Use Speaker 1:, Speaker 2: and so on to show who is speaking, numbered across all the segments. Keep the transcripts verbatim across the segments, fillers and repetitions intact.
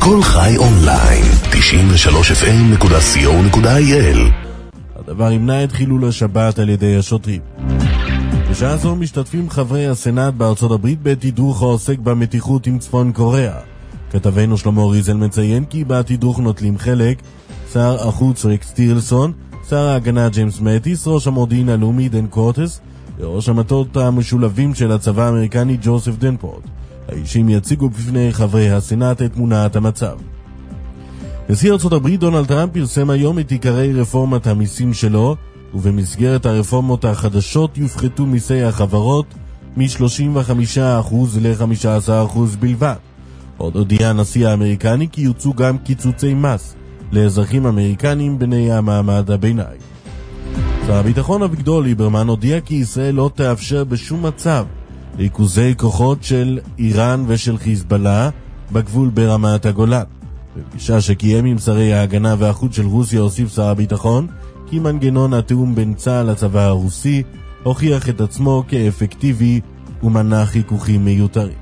Speaker 1: כל חי אונליין, תשעים ושלוש אף אם נקודה סי או נקודה איי אל.
Speaker 2: הדבר ימנע את חילול השבת על ידי השוטרים. בשעה זו משתתפים חברי הסנאט בארצות הברית בתדרוך העוסק במתיחות עם צפון קוריאה. כתבנו שלמה ריזל מציין כי בתדרוך נוטלים חלק שר החוץ ריקס טילסון, שר ההגנה ג'יימס מטיס, ראש המודיעין הלאומי דן קורטס וראש המטות המשולבים של הצבא האמריקני ג'וסף דנפורט. האישים יציגו בפני חברי הסנאט את תמונת המצב. נשיא ארצות הברית דונלד טראמפ פרסם היום את עיקרי רפורמת המיסים שלו, ובמסגרת הרפורמות החדשות יופחתו מיסי החברות מ-שלושים וחמישה אחוז ל-חמישה עשר אחוז בלבד. עוד הודיע הנשיא האמריקני כי יוצאו גם קיצוצי מס לאזרחים אמריקנים בני המעמד הביניים. שר הביטחון אביגדור ליברמן הודיע כי ישראל לא תאפשר בשום מצב ריכוזי כוחות של איראן ושל חיזבאללה בגבול ברמת הגולן. בפגישה שקיים עם שרי ההגנה והחוץ של רוסיה הוסיף שר הביטחון כי מנגנון התאום בין צה"ל לצבא הרוסי הוכיח את עצמו כאפקטיבי ומנע חיכוכים מיותרים.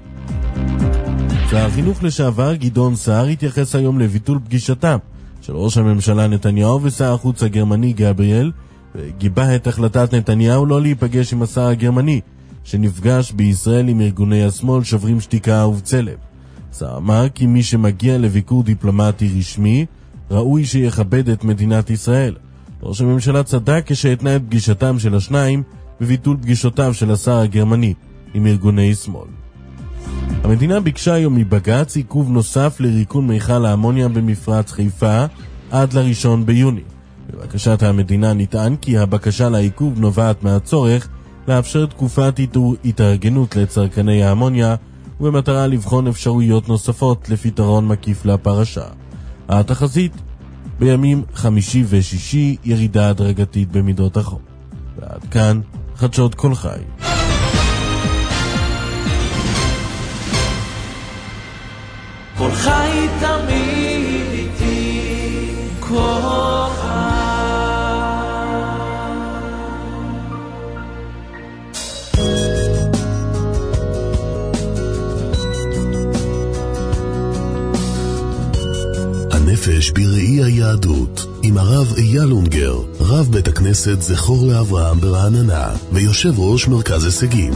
Speaker 2: שר החינוך לשעבר גדעון סער התייחס היום לביטול פגישתם של ראש הממשלה נתניהו ושר החוץ הגרמני גבריאל, וגיבה את החלטת נתניהו לא להיפגש עם השר הגרמני שנפגש בישראל עם ארגוני השמאל שוברים שתיקה ובצלם. סער אמר כי מי שמגיע לביקור דיפלומטי רשמי ראוי שיכבד את מדינת ישראל. ראש הממשלה צדק כשהתנה את פגישתם של השניים בביטול פגישותיו של השר הגרמני עם ארגוני שמאל. המדינה ביקשה היום מבג"ץ עיכוב נוסף לריקון מיכל האמוניה במפרץ חיפה עד לראשון ביוני. בבקשת המדינה נטען כי הבקשה לעיכוב נובעת מהצורך לאפשר תקופת התארגנות לצרכני האמוניה ובמטרה לבחון אפשרויות נוספות לפתרון מקיף לפרשה. התחזית בימים חמישי ושישי ירידה הדרגתית במידות החום. ועד כאן חדשות כל חי.
Speaker 3: כל חי תמיד איתי, כל חי.
Speaker 1: הנפש בראי היהדות עם הרב אייל אונגר, רב בית הכנסת זכור לאברהם ברעננה ויושב ראש מרכז הישגים.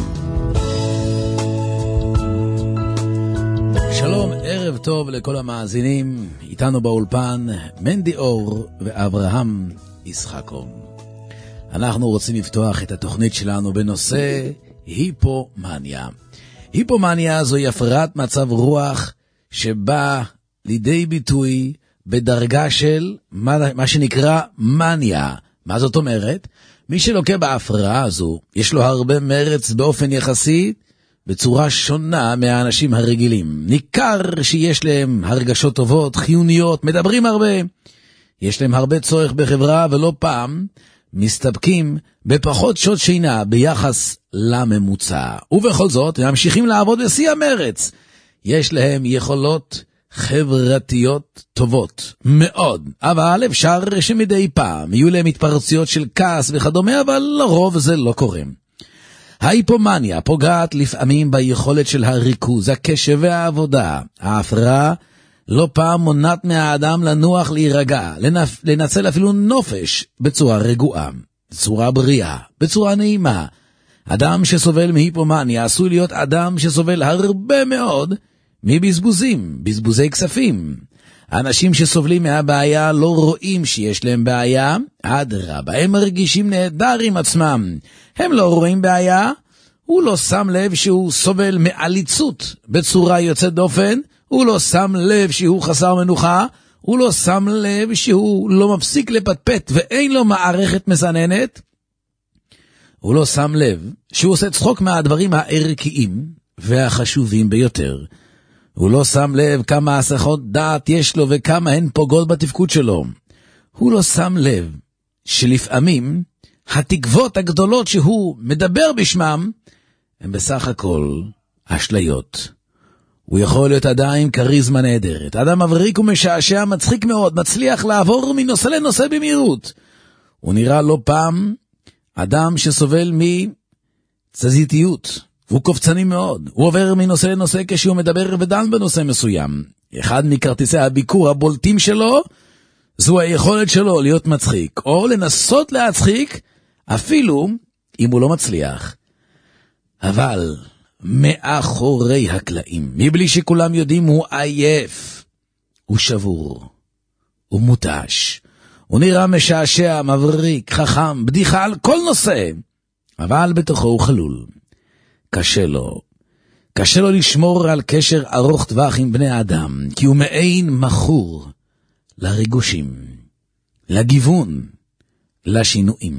Speaker 4: שלום, ערב טוב לכל המאזינים. איתנו באולפן מנדי אור ואברהם ישחקו. אנחנו רוצים לפתוח את התוכנית שלנו בנושא היפומניה. היפומניה זוהי הפרעת מצב רוח שבא לידי ביטוי בדרגה של מה, מה שנקרא מניה. מה זאת אומרת? מי שלוקה בהפרעה הזו, יש לו הרבה מרץ באופן יחסי, בצורה שונה מהאנשים הרגילים. ניכר שיש להם הרגשות טובות, חיוניות, מדברים הרבה. יש להם הרבה צורך בחברה ולא פעם מסתפקים בפחות שעות שינה ביחס לממוצע. ובכל זאת, הם ממשיכים לעבוד בשיא המרץ. יש להם יכולות חברתיות טובות מאוד, אבל אפשר שמדי פעם יהיו להם התפרצויות של כעס וכדומה, אבל לרוב זה לא קורה. ההיפומניה פוגעת לפעמים ביכולת של הריכוז, הקשב והעבודה. ההפרעה לא פעם מונעת מהאדם לנוח, להירגע, לנפ... לנצל אפילו נופש בצורה רגועה, בצורה בריאה, בצורה נעימה. אדם שסובל מהיפומניה עשוי להיות אדם שסובל הרבה מאוד מבזבוזים, בזבוזי כספים. האנשים שסובלים מהבעיה לא רואים שיש להם בעיה, אדרבה, הם מרגישים נהדר עם עצמם. הם לא רואים בעיה, הוא לא שם לב שהוא סובל מעליצות בצורה יוצאת דופן, הוא לא שם לב שהוא חסר מנוחה, הוא לא שם לב שהוא לא מפסיק לפטפט ואין לו מערכת מסננת, הוא לא שם לב שהוא עושה צחוק מהדברים הערכיים והחשובים ביותר. הוא לא שם לב כמה הסחות דעת יש לו וכמה הן פוגעות בתפקוד שלו. הוא לא שם לב שלפעמים התקוות הגדולות שהוא מדבר בשמם הם בסך הכל אשליות. הוא יכול להיות אדם עם קריזמה נהדרת, אדם מבריק ומשעשע, מצחיק מאוד, מצליח לעבור מנושא לנושא במהירות. הוא נראה לא פעם אדם שסובל מתזזיתיות, הוא קופצני מאוד, הוא עובר מנושא לנושא כשהוא מדבר ודן בנושא מסוים. אחד מכרטיסי הביקור הבולטים שלו, זו היכולת שלו להיות מצחיק, או לנסות להצחיק, אפילו אם הוא לא מצליח. אבל מאחורי הקלעים, מבלי שכולם יודעים, הוא עייף, הוא שבור, הוא מוטש, הוא נראה משעשע, מבריק, חכם, בדיחה על כל נושא, אבל בתוכו הוא חלול. קשה לו, קשה לו לשמור על קשר ארוך טווח עם בני האדם, כי הוא מעין מחור לריגושים, לגיוון, לשינויים.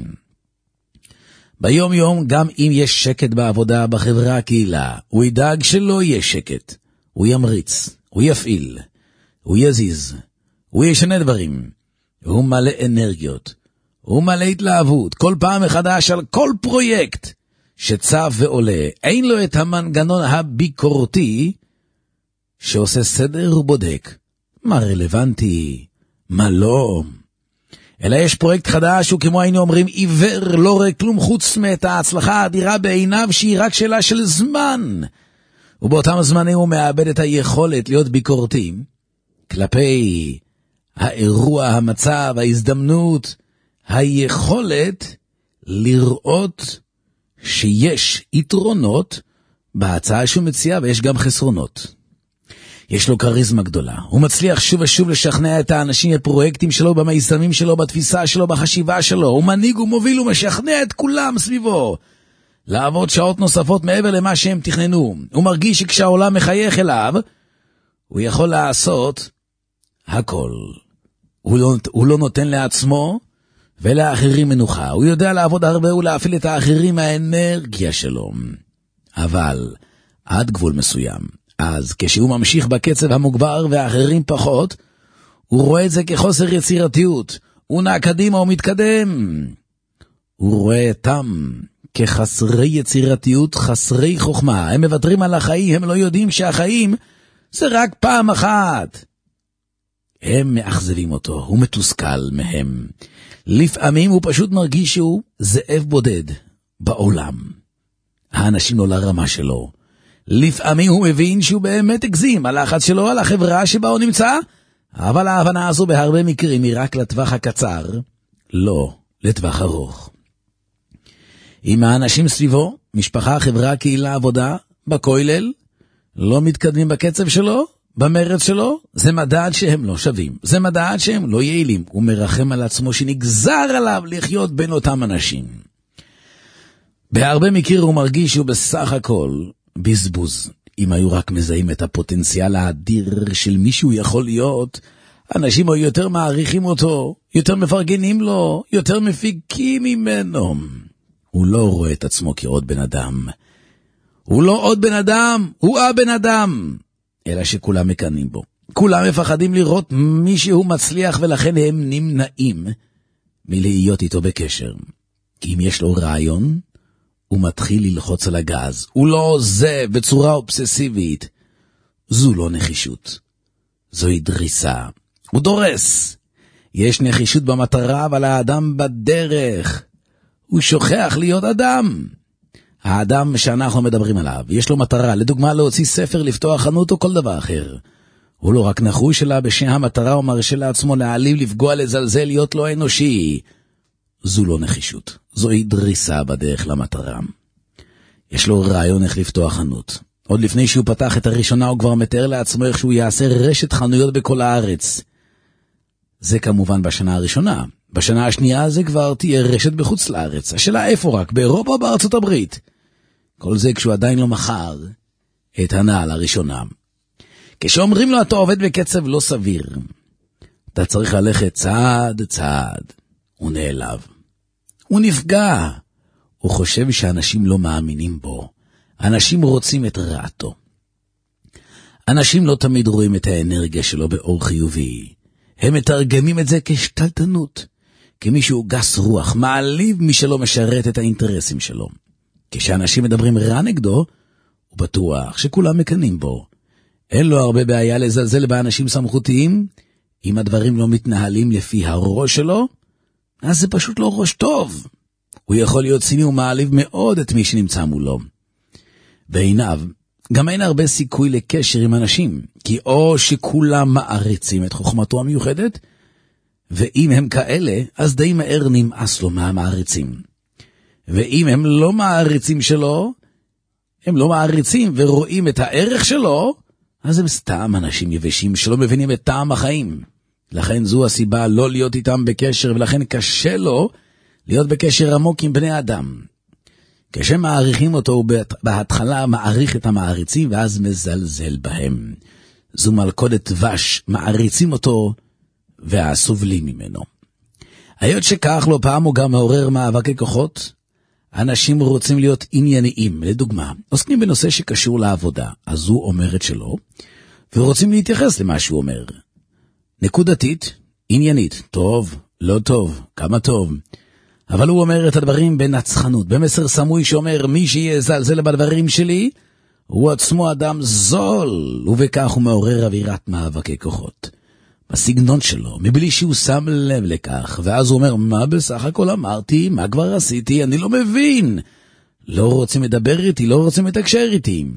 Speaker 4: ביום יום, גם אם יש שקט בעבודה בחברה הקהילה, הוא ידאג שלא יהיה שקט. הוא ימריץ, הוא יפעיל, הוא יזיז, הוא ישנה דברים. הוא מלא אנרגיות, הוא מלא התלהבות, כל פעם מחדש על כל פרויקט שצף ועולה. אין לו את המנגנון הביקורתי שעושה סדר ובודק מה רלוונטי, מה לא. אלא יש פרויקט חדש, וכמו היינו אומרים, עיוור לא רואה כלום חוץ מאת ההצלחה האדירה בעיניו, שהיא רק שאלה של זמן. ובאותם זמנים הוא מאבד את היכולת להיות ביקורתי כלפי האירוע, המצב, ההזדמנות, היכולת לראות שיש יתרונות בהצעה שהוא מציע, ויש גם חסרונות. יש לו קריזמה גדולה. הוא מצליח שוב ושוב לשכנע את האנשים בפרויקטים שלו, במיישמים שלו, בתפיסה שלו, בחשיבה שלו. הוא מנהיג, הוא מוביל, הוא משכנע את כולם סביבו לעבוד שעות נוספות מעבר למה שהם תכננו. הוא מרגיש שכשהעולם מחייך אליו, הוא יכול לעשות הכל. הוא לא, הוא לא נותן לעצמו ולאחרים מנוחה. הוא יודע לעבוד הרבה ולהפעיל את האחרים מהאנרגיה שלו. אבל עד גבול מסוים. אז כשהוא ממשיך בקצב המוגבר והאחרים פחות, הוא רואה את זה כחוסר יצירתיות. הוא נע קדימה ומתקדם. הוא רואה אותם כחסרי יצירתיות, חסרי חוכמה. הם מוותרים על החיים, הם לא יודעים שהחיים זה רק פעם אחת. הם מאכזבים אותו, הוא מתוסכל מהם. לפעמים הוא פשוט מרגיש שהוא זאב בודד בעולם. האנשים לא לרמה שלו. לפעמים הוא מבין שהוא באמת הגזים, הלחץ שלו על החברה שבה הוא נמצא, אבל ההבנה הזו בהרבה מקרים היא רק לטווח הקצר, לא לטווח ארוך. אם האנשים סביבו, משפחה, חברה, קהילה, עבודה, בכולל, לא מתקדמים בקצב שלו, במרץ שלו, זה מדד שהם לא שווים, זה מדד שהם לא יעילים. הוא מרחם על עצמו שנגזר עליו לחיות בין אותם אנשים. בהרבה מקרים הוא מרגיש שהוא בסך הכל בזבוז. אם היו רק מזהים את הפוטנציאל האדיר של מישהו יכול להיות, אנשים היו יותר מעריכים אותו, יותר מפרגנים לו, יותר מפיקים ממנו. הוא לא רואה את עצמו כעוד בן אדם. הוא לא עוד בן אדם, הוא הבן אדם. אלא שכולם מקנים בו. כולם מפחדים לראות מישהו מצליח, ולכן הם נמנעים מלהיות איתו בקשר. כי אם יש לו רעיון, הוא מתחיל ללחוץ על הגז. הוא לא עוזב בצורה אובססיבית. זו לא נחישות. זוהי דריסה. הוא דורס. יש נחישות במטרה, אבל האדם בדרך. הוא שוכח להיות אדם. האדם שאנחנו מדברים עליו, יש לו מטרה, לדוגמה להוציא ספר, לפתוח חנות או כל דבר אחר. הוא לא רק נחוש שלה בשם המטרה, הוא מרשה לעצמו להעליב, לפגוע, לזלזל, להיות לא אנושי. זו לא נחישות, זוהי דריסה בדרך למטרה. יש לו רעיון איך לפתוח חנות. עוד לפני שהוא פתח את הראשונה, הוא כבר מתאר לעצמו איך שהוא יעשה רשת חנויות בכל הארץ. זה כמובן בשנה הראשונה. בשנה השנייה זה כבר תהיה רשת בחוץ לארץ. השאלה איפה רק, באירופה או בארצות הברית? כל זה כשהוא עדיין לא מכר את הנעל הראשונה. כשאומרים לו אתה עובד בקצב לא סביר, אתה צריך ללכת צעד צעד. הוא נעלב. הוא נפגע. הוא חושב שאנשים לא מאמינים בו. אנשים רוצים את רעתו. אנשים לא תמיד רואים את האנרגיה שלו באור חיובי. הם מתרגמים את זה כשתלטנות. כמישהו גס רוח, מעליב מי שלא משרת את האינטרסים שלו. כשאנשים מדברים רע נגדו, הוא בטוח שכולם מקנים בו. אין לו הרבה בעיה לזלזל באנשים סמכותיים. אם הדברים לא מתנהלים לפי הראש שלו, אז זה פשוט לא ראש טוב. הוא יכול להיות ציני ומעליב מאוד את מי שנמצא מולו. בעיניו, גם אין הרבה סיכוי לקשר עם אנשים, כי או שכולם מעריצים את חוכמתו המיוחדת, ואם הם כאלה, אז די מהר נמאס לו מהמעריצים. ואם הם לא מעריצים שלו, הם לא מעריצים ורואים את הערך שלו, אז הם סתם אנשים יבשים שלא מבינים את טעם החיים. לכן זו הסיבה לא להיות איתם בקשר, ולכן קשה לו להיות בקשר עמוק עם בני אדם. כשמעריכים אותו, הוא בהתחלה מעריך את המעריצים, ואז מזלזל בהם. זו מלכודת דבש, מעריצים אותו, והסובלים ממנו. היות שכך לא פעם הוא גם מעורר מאבקי כוחות, אנשים רוצים להיות ענייניים. לדוגמה, עוסקים בנושא שקשור לעבודה, אז הוא אומר את שלו, ורוצים להתייחס למה שהוא אומר. נקודתית, עניינית, טוב, לא טוב, כמה טוב. אבל הוא אומר את הדברים בנצחנות, במסר סמוי שאומר, מי שיזלזל בדברים שלי, הוא עצמו אדם זול, ובכך הוא מעורר אווירת מאבקי כוחות. בסגנון שלו, מבלי שהוא שם לב לכך, ואז הוא אומר, מה בסך הכל אמרתי, מה כבר עשיתי, אני לא מבין. לא רוצים לדבר איתי, לא רוצים לתקשר איתי.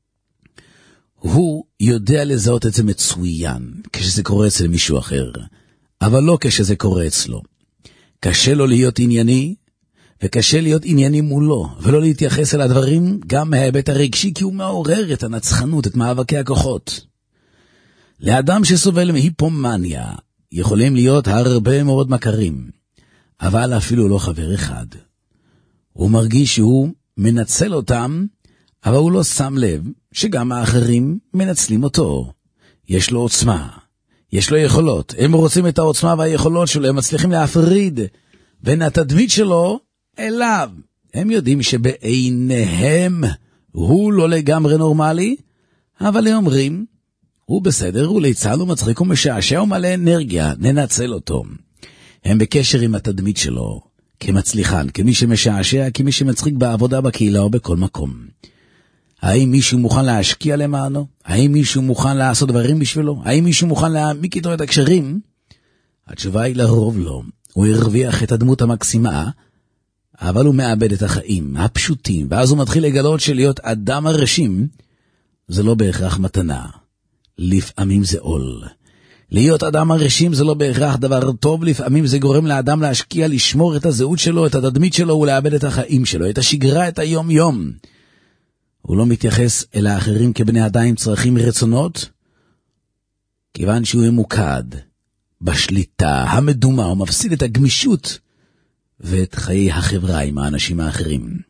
Speaker 4: הוא יודע לזהות את זה מצוין, כשזה קורה אצל מישהו אחר, אבל לא כשזה קורה אצלו. קשה לו להיות ענייני, וקשה להיות ענייני מולו, ולא להתייחס אל הדברים גם מההיבט הרגשי, כי הוא מעורר את הנצחנות, את מאבקי הכוחות. לאדם שסובל מהיפומניה, יכולים להיות הרבה מאוד מכרים, אבל אפילו לא חבר אחד. הוא מרגיש שהוא מנצל אותם, אבל הוא לא שם לב שגם האחרים מנצלים אותו. יש לו עוצמה, יש לו יכולות, הם רוצים את העוצמה והיכולות שלו, הם מצליחים להפריד בין התדמית שלו אליו. הם יודעים שבעיניהם הוא לא לגמרי נורמלי, אבל הם אומרים, הוא בסדר, הוא ליצן, הוא מצחיק, הוא משעשע, הוא מלא אנרגיה, ננצל אותו. הם בקשר עם התדמית שלו, כמצליחן, כמי שמשעשע, כמי שמצחיק בעבודה, בקהילה או בכל מקום. האם מישהו מוכן להשקיע למענו? האם מישהו מוכן לעשות דברים בשבילו? האם מישהו מוכן להעמיק איתו את הקשרים? התשובה היא לרוב לא. הוא הרוויח את הדמות המקסימה, אבל הוא מאבד את החיים הפשוטים, ואז הוא מתחיל לגלות שלהיות אדם הרשים, זה לא בהכרח מתנה. לפעמים זה עול. להיות אדם הרשים זה לא בהכרח דבר טוב, לפעמים זה גורם לאדם להשקיע, לשמור את הזהות שלו, את התדמית שלו, ולאבד את החיים שלו, את השגרה, את היום יום. הוא לא מתייחס אל האחרים כבני אדם עם צרכים ורצונות, כיוון שהוא ממוקד בשליטה המדומה, הוא מפסיד את הגמישות ואת חיי החברה עם האנשים האחרים.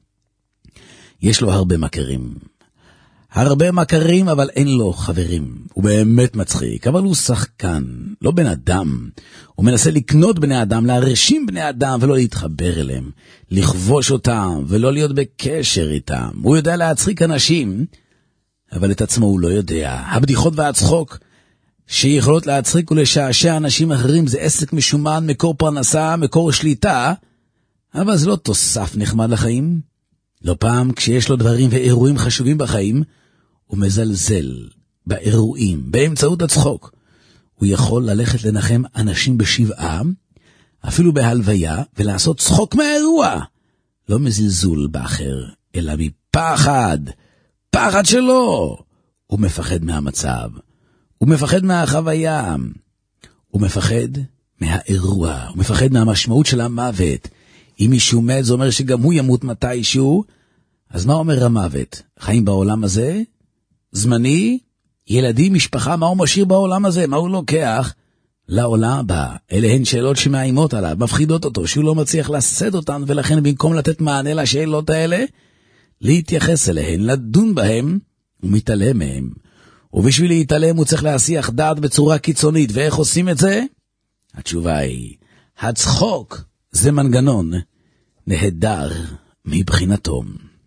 Speaker 4: יש לו הרבה מכרים. הרבה מכרים, אבל אין לו חברים. הוא באמת מצחיק, אבל הוא שחקן, לא בן אדם. הוא מנסה לקנות בני אדם, להרשים בני אדם ולא להתחבר אליהם, לכבוש אותם ולא להיות בקשר איתם. הוא יודע להצחיק אנשים, אבל את עצמו הוא לא יודע. הבדיחות והצחוק שיכולות להצחיק ולשעשע אנשים אחרים זה עסק משומן, מקור פרנסה, מקור שליטה, אבל זה לא תוסף נחמד לחיים. לא פעם כשיש לו דברים ואירועים חשובים בחיים, הוא מזלזל באירועים, באמצעות הצחוק. הוא יכול ללכת לנחם אנשים בשבעה, אפילו בהלוויה, ולעשות צחוק מהאירוע. לא מזלזול באחר, אלא מפחד, פחד שלו. הוא מפחד מהמצב, הוא מפחד מהחוויה, הוא מפחד מהאירוע, הוא מפחד מהמשמעות של המוות. אם מישהו מת, זה אומר שגם הוא ימות מתישהו. אז מה אומר המוות? חיים בעולם הזה? זמני? ילדים, משפחה, מה הוא משאיר בעולם הזה? מה הוא לוקח לעולם הבא? אלה הן שאלות שמאיימות עליו, מפחידות אותו, שהוא לא מצליח לשאת אותן, ולכן במקום לתת מענה לשאלות האלה, להתייחס אליהן, לדון בהן, הוא מתעלם מהם. ובשביל להתעלם הוא צריך להסיח דעת בצורה קיצונית. ואיך עושים את זה? התשובה היא, הצחוק זה מנגנון נהדר מבחינתו.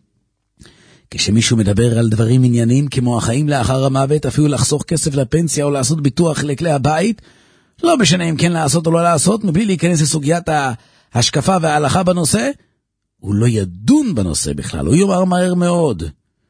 Speaker 4: כשמישהו מדבר על דברים עניינים כמו החיים לאחר המוות, אפילו לחסוך כסף לפנסיה או לעשות ביטוח לכלי הבית, לא משנה אם כן לעשות או לא לעשות, מבלי להיכנס לסוגיית ההשקפה וההלכה בנושא, הוא לא ידון בנושא בכלל, הוא יאמר מהר מאוד.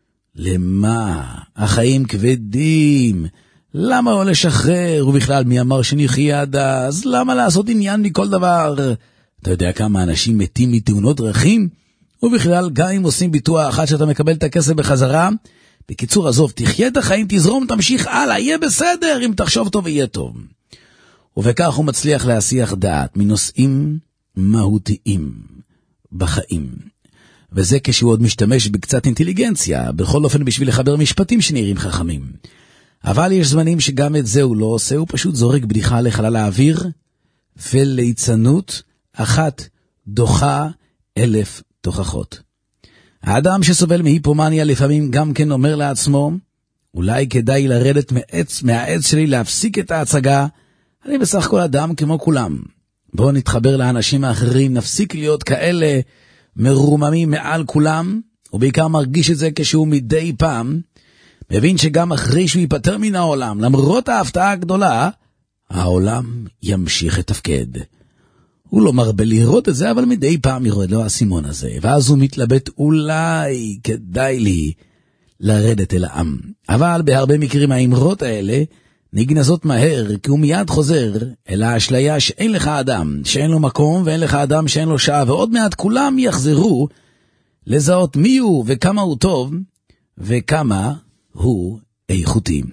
Speaker 4: למה? החיים כבדים. למה לא לשחרר? ובכלל מי אמר שנחיה עד אז? למה לעשות עניין מכל דבר? אתה יודע כמה אנשים מתים מתאונות דרכים? ובכלל, גם אם עושים ביטוח אחת שאתה מקבל את הכסף בחזרה, בקיצור, עזוב, תחיה את החיים, תזרום, תמשיך הלאה, יהיה בסדר, אם תחשוב טוב יהיה טוב. ובכך הוא מצליח להסיח דעת מנושאים מהותיים בחיים. וזה כשהוא עוד משתמש בקצת אינטליגנציה, בכל אופן בשביל לחבר משפטים שנראים חכמים. אבל יש זמנים שגם את זה הוא לא עושה, הוא פשוט זורק בדיחה לחלל האוויר, וליצנות אחת דוחה אלף תוכחות. האדם שסובל מהיפומניה לפעמים גם כן אומר לעצמו, אולי כדאי לרדת מעץ, מהעץ שלי להפסיק את ההצגה, אני בסך הכל אדם כמו כולם. בואו נתחבר לאנשים האחרים, נפסיק להיות כאלה מרוממים מעל כולם, ובעיקר מרגיש את זה כשהוא מדי פעם, מבין שגם אחרי שהוא ייפטר מן העולם, למרות ההפתעה הגדולה, העולם ימשיך לתפקד. הוא לא מרבה לראות את זה, אבל מדי פעם יורד לו הסימון הזה, ואז הוא מתלבט, אולי כדאי לי לרדת אל העם. אבל בהרבה מקרים האמרות האלה נגנזות מהר, כי הוא מיד חוזר אל האשליה שאין לך אדם, שאין לו מקום, ואין לך אדם שאין לו שעה, ועוד מעט כולם יחזרו לזהות מי הוא וכמה הוא טוב, וכמה הוא איכותי.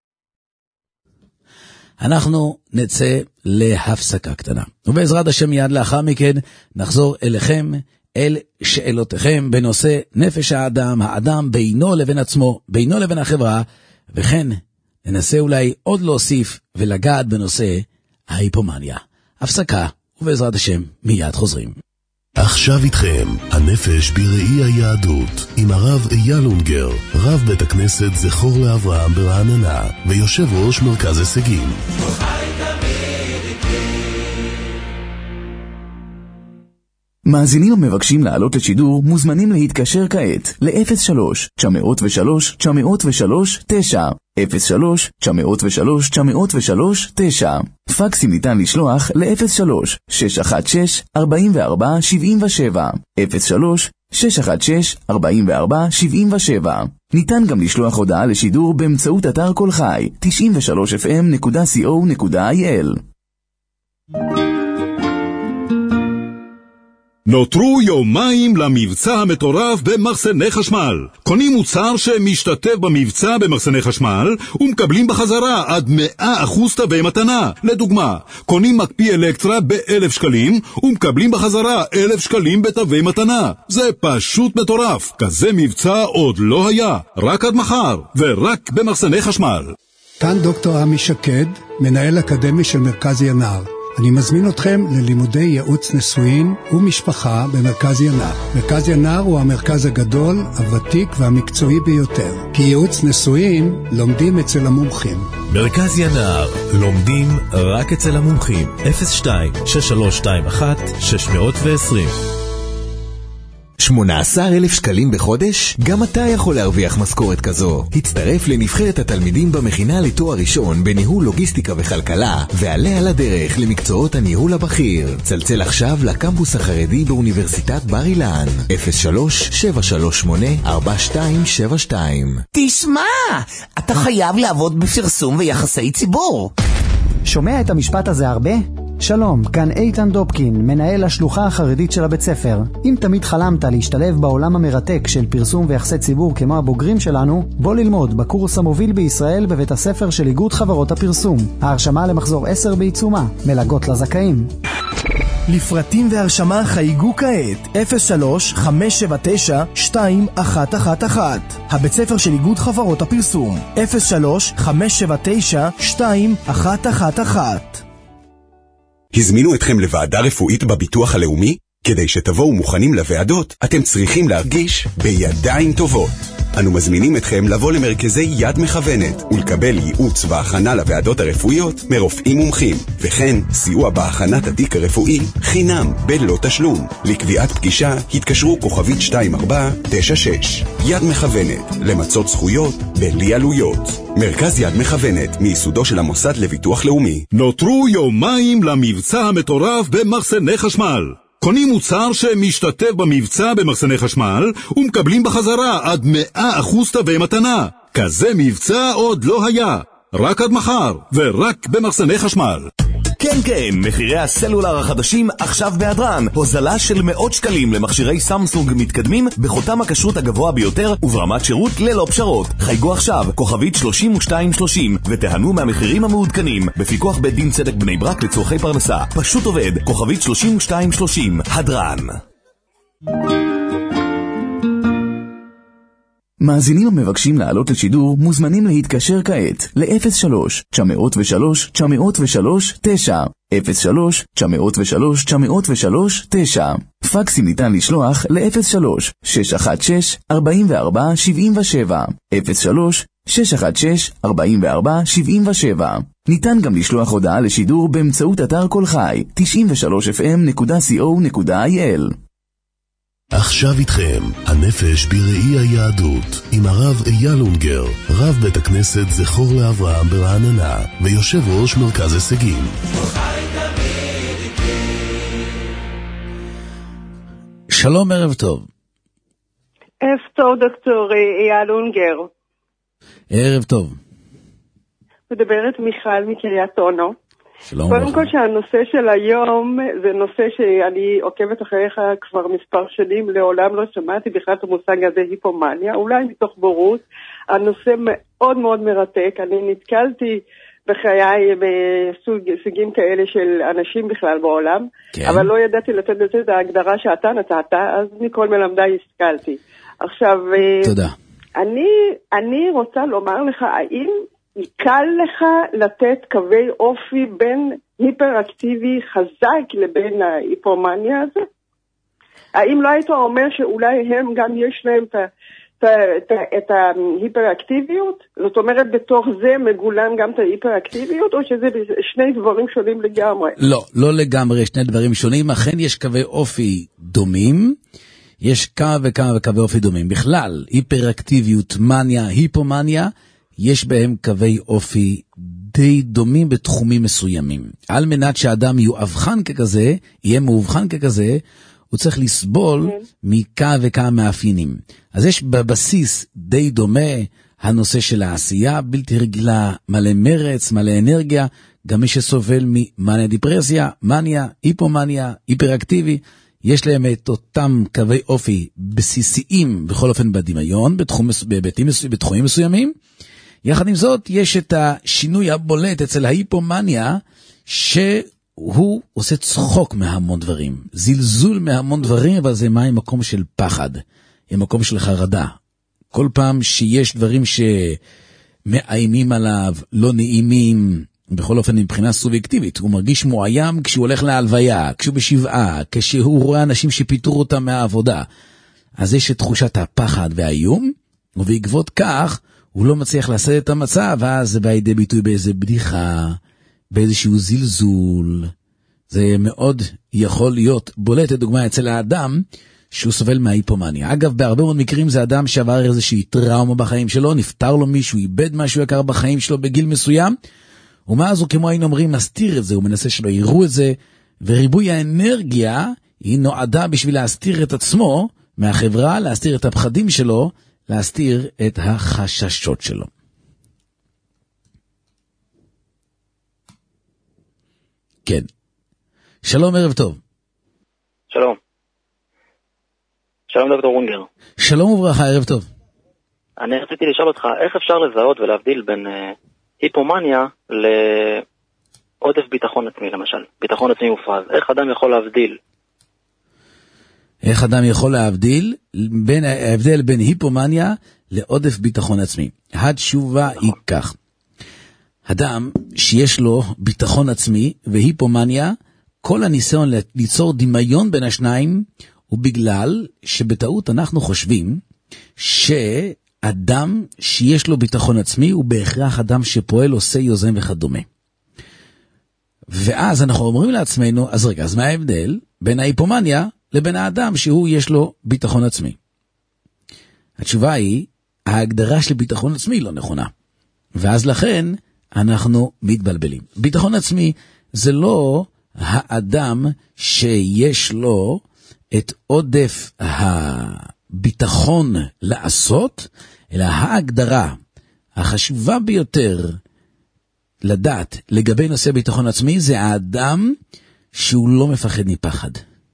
Speaker 4: אנחנו נצא להפסקה קטנה, ובעזרת השם מיד לאחר מכן נחזור אליכם, אל שאלותיכם בנושא נפש האדם, האדם בינו לבין עצמו, בינו לבין החברה, וכן ננסה אולי עוד להוסיף ולגעת בנושא ההיפומניה. הפסקה, ובעזרת השם מיד חוזרים.
Speaker 1: עכשיו איתכם, הנפש בראי היהדות, עם הרב אייל אונגר, רב בית הכנסת זכור לאברהם ברעננה, ויושב ראש מרכז הישגים.
Speaker 5: מאזינים המבקשים לעלות לשידור מוזמנים להתקשר כעת ל-אפס שלוש תשע אפס שלוש תשע אפס שלוש תשע אפס שלוש תשע אפס שלוש תשע אפס שלוש תשע. פקסים ניתן לשלוח ל-אפס שלוש שש אחת שש ארבע ארבע שבע שבע אפס שלוש שש אחת שש ארבע ארבע שבע שבע. ניתן גם לשלוח הודעה לשידור באמצעות אתר כל חי תשעים ושלוש אף אם נקודה סי או נקודה איי אל.
Speaker 6: נותרו יומיים למבצע המטורף במחסני חשמל. קונים מוצר שמשתתף במבצע במחסני חשמל ומקבלים בחזרה עד מאה אחוז תווי מתנה. לדוגמה, קונים מקפיא אלקטרה באלף שקלים ומקבלים בחזרה אלף שקלים בתווי מתנה. זה פשוט מטורף. כזה מבצע עוד לא היה. רק עד מחר ורק במחסני חשמל.
Speaker 7: כאן דוקטור עמי שקד, מנהל אקדמי של מרכז ינר. אני מזמין אתכם ללימודי ייעוץ נישואין ומשפחה במרכז ינר. מרכז ינר הוא המרכז הגדול, הוותיק והמקצועי ביותר. כי ייעוץ נישואין לומדים אצל המומחים.
Speaker 8: מרכז ינר, לומדים רק אצל המומחים. אפס שתיים שש שלוש שתיים אחת שש עשרים.
Speaker 9: שמונה עשר אלף שקלים בחודש? גם אתה יכול להרוויח משכורת כזו. הצטרף לנבחרת התלמידים במכינה לתואר ראשון בניהול לוגיסטיקה וכלכלה, ועלה על הדרך למקצועות הניהול הבכיר. צלצל עכשיו לקמפוס החרדי באוניברסיטת בר אילן. אפס שלוש שבע שלוש שמונה ארבע שתיים שבע שתיים.
Speaker 10: תשמע, אתה חייב לעבוד בפרסום ויחסי ציבור.
Speaker 11: שומע את המשפט הזה הרבה? שלום, כאן איתן דופקין, מנהל השלוחה החרדית של הבית ספר. אם תמיד חלמת להשתלב בעולם המרתק של פרסום ויחסי ציבור כמו הבוגרים שלנו, בוא ללמוד בקורס המוביל בישראל בבית הספר של איגוד חברות הפרסום. ההרשמה למחזור עשר בעיצומה, מלגות לזכאים.
Speaker 12: לפרטים והרשמה חייגו כעת אפס שלוש חמש שבע תשע שתיים אחת אחת אחת. הבית ספר של איגוד חברות הפרסום אפס שלוש חמש שבע תשע שתיים אחת אחת אחת.
Speaker 13: הזמינו אתכם לוועדה רפואית בביטוח הלאומי? כדי שתבואו מוכנים לוועדות, אתם צריכים להרגיש בידיים טובות. אנו מזמינים אתכם לבוא למרכזי יד מכוונת ולקבל ייעוץ והכנה לוועדות הרפואיות מרופאים מומחים, וכן סיוע בהכנת התיק הרפואי חינם בלא תשלום. לקביעת פגישה התקשרו כוכבית שתיים ארבע תשע שש. יד מכוונת, למצות זכויות בלי עלויות. מרכז יד מכוונת, מייסודו של המוסד לביטוח לאומי.
Speaker 6: נותרו יומיים למבצע המטורף במחסני חשמל. קונים מוצר שמשתתף במבצע במחסני חשמל ומקבלים בחזרה עד מאה אחוז תווי מתנה. כזה מבצע עוד לא היה. רק עד מחר ורק במחסני חשמל.
Speaker 12: כן,
Speaker 14: כן כן, מחירי הסלולר החדשים עכשיו בהדרן. הוזלה של מאות שקלים למכשירי סמסונג מתקדמים בחותם הכשרות הגבוה ביותר וברמת שירות ללא פשרות. חייגו עכשיו, כוכבית שלושים ושתיים שלושים, ותיהנו מהמחירים המעודכנים. בפיקוח בית דין צדק בני ברק לצורכי פרנסה. פשוט עובד, כוכבית שלושים ושתיים שלושים. הדרן.
Speaker 5: מאזינים המבקשים לעלות לשידור מוזמנים להתקשר כעת ל-אפס שלוש תשע אפס שלוש תשע אפס שלוש תשע אפס שלוש תשע אפס שלוש תשע אפס שלוש תשע. פקסים ניתן לשלוח ל-אפס שלוש שש אחת שש ארבע ארבע שבע שבע אפס שלוש שש אחת שש ארבע ארבע שבע שבע. ניתן גם לשלוח הודעה לשידור באמצעות אתר כל חי תשעים ושלוש אף אם נקודה סי או נקודה איי אל.
Speaker 1: עכשיו איתכם, הנפש בראי היהדות, עם הרב אייל אונגר, רב בית הכנסת זכור לאברהם ברעננה, ויושב ראש מרכז הישגים.
Speaker 4: שלום, ערב טוב.
Speaker 15: ערב טוב, דוקטור אייל אונגר.
Speaker 4: ערב טוב.
Speaker 15: מדברת מיכל מקריית אונו.
Speaker 4: שלום.
Speaker 15: קודם כל שהנושא של היום זה נושא שאני עוקבת אחריך כבר מספר שנים, לעולם לא שמעתי בכלל את המושג הזה היפומניה, אולי מתוך בורות. הנושא מאוד מאוד מרתק, אני נתקלתי בחיי בסוגים כאלה של אנשים בכלל בעולם, כן. אבל לא ידעתי לתת לזה את ההגדרה שאתה נתת, אז מכל מלמדיי השכלתי. עכשיו,
Speaker 4: תודה.
Speaker 15: אני, אני רוצה לומר לך, האם קל לך לתת קווי אופי בין היפראקטיבי חזק לבין ההיפומניה הזה? האם לא היית אומר שאולי הם גם יש להם את, את, את, את ההיפראקטיביות? זאת אומרת, בתוך זה מגולם גם את ההיפראקטיביות, או שזה שני דברים שונים לגמרי?
Speaker 4: לא, לא לגמרי, שני דברים שונים. אכן יש קווי אופי דומים, יש כמה וכמה וקווי אופי דומים. בכלל, היפראקטיביות, מניה, היפומניה, יש בהם קווי אופי די דומים בתחומים מסוימים. על מנת שהאדם יאובחן ככזה, יהיה מאובחן ככזה, הוא צריך לסבול מכמה וכמה מאפיינים. אז יש בבסיס די דומה הנושא של העשייה, בלתי רגילה, מלא מרץ, מלא אנרגיה, גם מי שסובל ממניה דיפרסיה, מניה, היפומניה, היפראקטיבי, יש להם את אותם קווי אופי בסיסיים, בכל אופן בדמיון, בתחום, בביתים, בתחומים מסוימים. יחד עם זאת, יש את השינוי הבולט אצל ההיפומניה, שהוא עושה צחוק מהמון דברים, זלזול מהמון דברים, אבל זה מה עם מקום של פחד, עם מקום של חרדה. כל פעם שיש דברים שמאיימים עליו, לא נעימים, בכל אופן מבחינה סובייקטיבית, הוא מרגיש מואיים כשהוא הולך להלוויה, כשהוא בשבעה, כשהוא רואה אנשים שפיתרו אותם מהעבודה. אז יש את תחושת הפחד והאיום, ובעקבות כך, הוא לא מצליח לעשות את המצב, ואז זה בא לידי ביטוי באיזה בדיחה, באיזשהו זלזול. זה מאוד יכול להיות בולט, לדוגמה, אצל האדם שהוא סובל מההיפומניה. אגב, בהרבה מאוד מקרים זה אדם שעבר איזושהי טראומה בחיים שלו, נפטר לו מישהו, איבד משהו יקר בחיים שלו בגיל מסוים, ומאז הוא, כמו היינו אומרים, מסתיר את זה, הוא מנסה שלא יראו את זה, וריבוי האנרגיה היא נועדה בשביל להסתיר את עצמו מהחברה, להסתיר את הפחדים שלו, להסתיר את החששות שלו. כן. שלום, ערב טוב.
Speaker 16: שלום. שלום דוקטור אונגר.
Speaker 4: שלום וברכה, ערב טוב.
Speaker 16: אני רציתי לשאול אותך, איך אפשר לזהות ולהבדיל בין uh, היפומניה לעודף ביטחון עצמי, למשל? ביטחון עצמי מופרז. איך אדם יכול להבדיל?
Speaker 4: איך אדם יכול להבדיל בין ההבדל בין היפומניה לעודף ביטחון עצמי? התשובה היא כך. אדם שיש לו ביטחון עצמי והיפומניה, כל הניסיון ליצור דמיון בין השניים הוא בגלל שבטעות אנחנו חושבים שאדם שיש לו ביטחון עצמי הוא בהכרח אדם שפועל, עושה, יוזם וכדומה. ואז אנחנו אומרים לעצמנו, אז רגע, אז מה ההבדל בין ההיפומניה לבין האדם שהוא יש לו ביטחון עצמי? התשובה היא, ההגדרה של ביטחון עצמי לא נכונה. ואז לכן אנחנו מתבלבלים. ביטחון עצמי זה לא האדם שיש לו את עודף הביטחון לעשות, אלא ההגדרה החשובה ביותר לדעת לגבי נושא ביטחון עצמי זה האדם שהוא לא מפחד מפחד.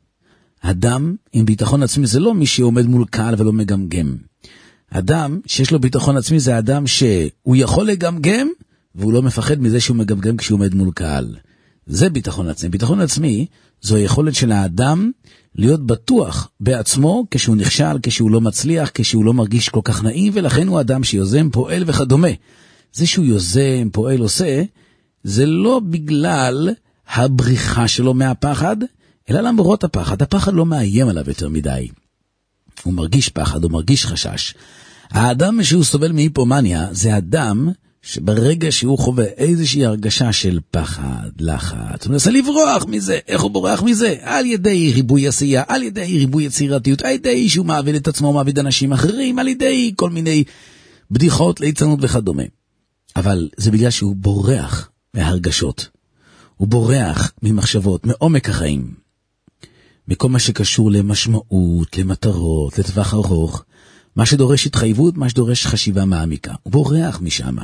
Speaker 4: אדם עם ביטחון עצמי זה לא מי שעומד מול קהל ולא מגמגם. אדם שיש לו ביטחון עצמי זה האדם שהוא יכול לגמגם והוא לא מפחד מזה שהוא מגמגם כשהוא עומד מול קהל. זה ביטחון עצמי. ביטחון עצמי זו היכולת של האדם להיות בטוח בעצמו כשהוא נכשל, כשהוא לא מצליח, כשהוא לא מרגיש כל כך נעים, ולכן הוא אדם שיוזם, פועל וכדומה. זה שהוא יוזם, פועל, עושה, זה לא בגלל הבריחה שלו מהפחד, אלא למרות הפחד. הפחד לא מאיים עליו יותר מדי. הוא מרגיש פחד, הוא מרגיש חשש. האדם שהוא סובל מהיפומניה זה אדם שברגע שהוא חווה איזושהי הרגשה של פחד, לחץ, הוא מנסה לברוח מזה. איך הוא בורח מזה? על ידי ריבוי עשייה, על ידי ריבוי יצירתיות, על ידי שהוא מעביד את עצמו, מעביד אנשים אחרים, על ידי כל מיני בדיחות, ליצנות וכדומה. אבל זה בגלל שהוא בורח מהרגשות. הוא בורח ממחשבות, מעומק החיים. מכל מה שקשור למשמעות, למטרות, לטווח ארוך, מה שדורש התחייבות, מה שדורש חשיבה מעמיקה. הוא בורח משם.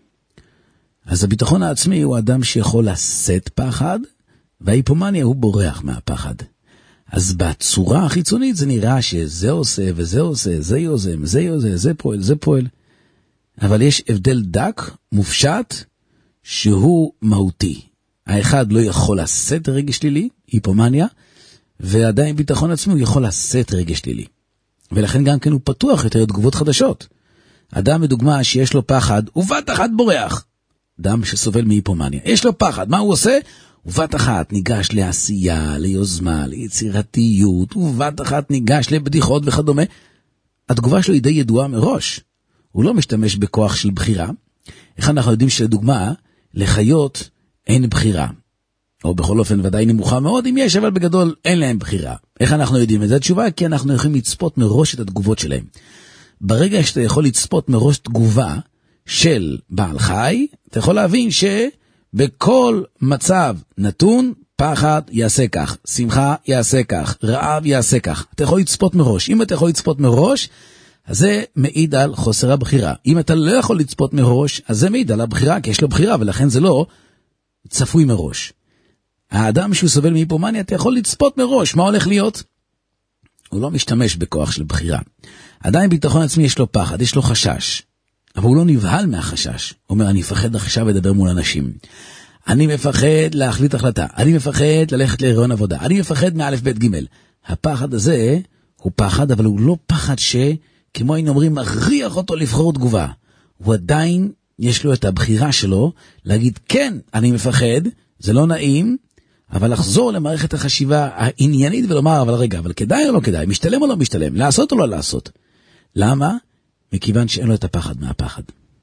Speaker 4: אז הביטחון העצמי הוא אדם שיכול לשאת פחד, וההיפומניה הוא בורח מהפחד. אז בצורה החיצונית זה נראה שזה עושה וזה עושה, זה יוזם, זה יוזם, זה פועל, זה פועל. אבל יש הבדל דק, מופשט, שהוא מהותי. האחד לא יכול לשאת רגש שלילי, היפומניה, ועדיין ביטחון עצמי הוא יכול לשאת רגש שלילי. ולכן גם כן הוא פתוח יותר לתגובות חדשות. אדם לדוגמה שיש לו פחד, ובת אחת בורח. אדם שסובל מהיפומניה. יש לו פחד, מה הוא עושה? ובת אחת ניגש לעשייה, ליוזמה, ליצירתיות, ובת אחת ניגש לבדיחות וכדומה. התגובה שלו היא די ידועה מראש. הוא לא משתמש בכוח של בחירה. איך אנחנו יודעים שלדוגמה, לחיות אין בחירה. או בכל אופן ודאי נמוכה מאוד, אם יש, אבל בגדול אין להם בחירה. איך אנחנו יודעים את זה? התשובה, כי אנחנו יכולים לצפות מראש את התגובות שלהם. ברגע שאתה יכול לצפות מראש תגובה של בעל חי, אתה יכול להבין שבכל מצב נתון, פחד יעשה כך, שמחה יעשה כך, רעב יעשה כך. אתה יכול לצפות מראש. אם אתה יכול לצפות מראש, אז זה מעיד על חוסר הבחירה. אם אתה לא יכול לצפות מראש, אז זה מעיד על הבחירה, כי יש לו בחירה, ולכן זה לא צפוי מראש. האדם שהוא סובל מהיפומניה, אתה יכול לצפות מראש, מה הולך להיות? הוא לא משתמש בכוח של בחירה. עדיין ביטחון עצמי יש לו פחד, יש לו חשש. אבל הוא לא נבהל מהחשש. הוא אומר, אני מפחד עכשיו לדבר מול אנשים. אני מפחד להחליט החלטה. אני מפחד ללכת להיריון עבודה. אני מפחד מאלף בית ג'. הפחד הזה הוא פחד, אבל הוא לא פחד שכמו היינו אומרים, מכריח אותו לבחור תגובה. הוא עדיין, יש לו את הבחירה שלו, להגיד, כן, אני מפחד, זה לא נעים, אבל לחזור למערכת החשיבה העניינית ולומר, אבל רגע, אבל כדאי או לא כדאי, משתלם או לא משתלם, לעשות או לא לעשות. למה? מכיוון שאין לו את הפחד מהפחד.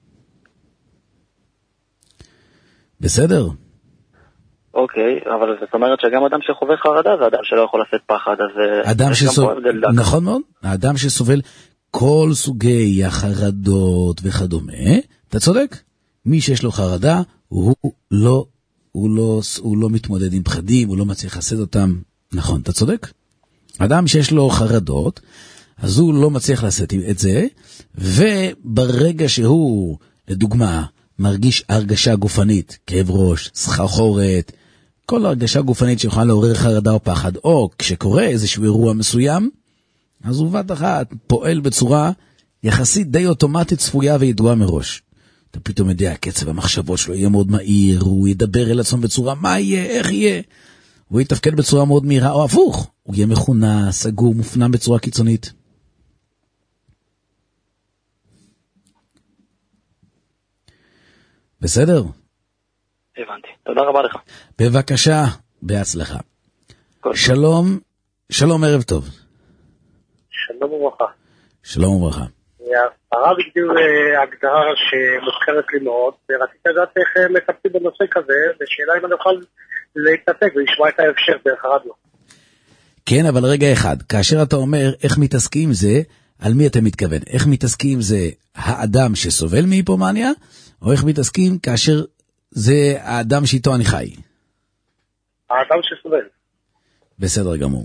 Speaker 4: בסדר?
Speaker 16: אוקיי, אבל זאת אומרת שגם אדם שחווה חרדה זה אדם שלא יכול לשאת פחד, אז
Speaker 4: אדם שסובל, נכון מאוד, האדם שסובל כל סוגי החרדות וכדומה, אתה צודק, מי שיש לו חרדה הוא לא, הוא לא, הוא לא מתמודד עם פחדים, הוא לא מצליח לשאת אותם, נכון, אתה צודק? אדם שיש לו חרדות, אז הוא לא מצליח לשאת את זה, וברגע שהוא, לדוגמה, מרגיש הרגשה גופנית, כאב ראש, סחרחורת, כל הרגשה גופנית שיכולה לעורר חרדה או פחד, או כשקורה איזשהו אירוע מסוים, אז הוא בת אחת פועל בצורה יחסית די אוטומטית, צפויה וידועה מראש. אתה פתאום יודע, קצב המחשבות שלו יהיה מאוד מהיר, הוא ידבר אל עצמו בצורה מה יהיה, איך יהיה, הוא יתפקד בצורה מאוד מהירה, או הפוך, הוא יהיה מכונה, סגור, מופנם בצורה קיצונית. בסדר?
Speaker 16: הבנתי. תודה רבה לך.
Speaker 4: בבקשה, בהצלחה. שלום, שלום, ערב טוב.
Speaker 17: שלום וברכה.
Speaker 4: שלום וברכה.
Speaker 17: הרב הגדיר הגדרה שמוזכרת לי מאוד, ורציתי לדעת איך מטפלים בנושא כזה, ושאלה אם אני יכול להתנתק ולשמוע את ההקשר דרך הרדיו.
Speaker 4: כן, אבל רגע אחד, כאשר אתה אומר איך מתעסקים עם זה, על מי אתה מתכוון? איך מתעסקים עם זה האדם שסובל מהיפומניה, או איך מתעסקים כאשר זה האדם שאיתו אני חי?
Speaker 17: האדם שסובל.
Speaker 4: בסדר גמור.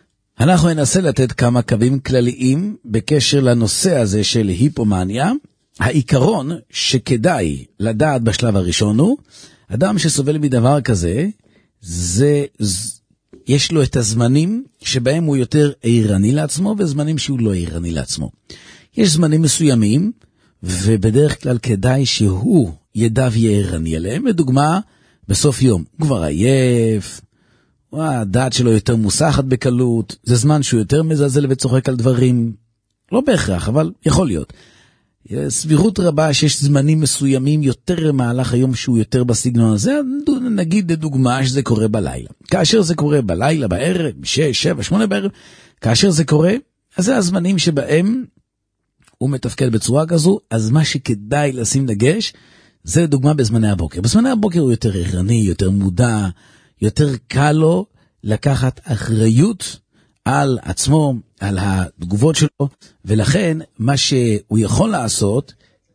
Speaker 4: אנחנו ננסה לתת כמה קווים כלליים בקשר לנושא הזה של היפומניה, העיקרון שכדאי לדעת בשלב הראשון הוא, אדם שסובל מדבר כזה, זה, יש לו את הזמנים שבהם הוא יותר עירני לעצמו, וזמנים שהוא לא עירני לעצמו. יש זמנים מסוימים, ובדרך כלל כדאי שהוא ידע ויהיה עירני עליהם. לדוגמה, בסוף יום, הוא כבר עייף, הדעת שלו יותר מוסחת בקלות, זה זמן שהוא יותר מזלזל וצוחק על דברים, לא בהכרח, אבל יכול להיות. סבירות רבה שיש זמנים מסוימים יותר מהלך היום שהוא יותר בסגנון הזה, נגיד לדוגמה שזה קורה בלילה. כאשר זה קורה בלילה, בערב, שש, שבע, שמונה בערב, כאשר זה קורה, אז זה הזמנים שבהם הוא מתפקד בצורה כזו, אז מה שכדאי לשים דגש, זה לדוגמה בזמני הבוקר. בזמני הבוקר הוא יותר ערני, יותר מודע, יותר קל לו לקחת אחריות על עצמו, על התגובות שלו, ולכן מה שהוא יכול לעשות,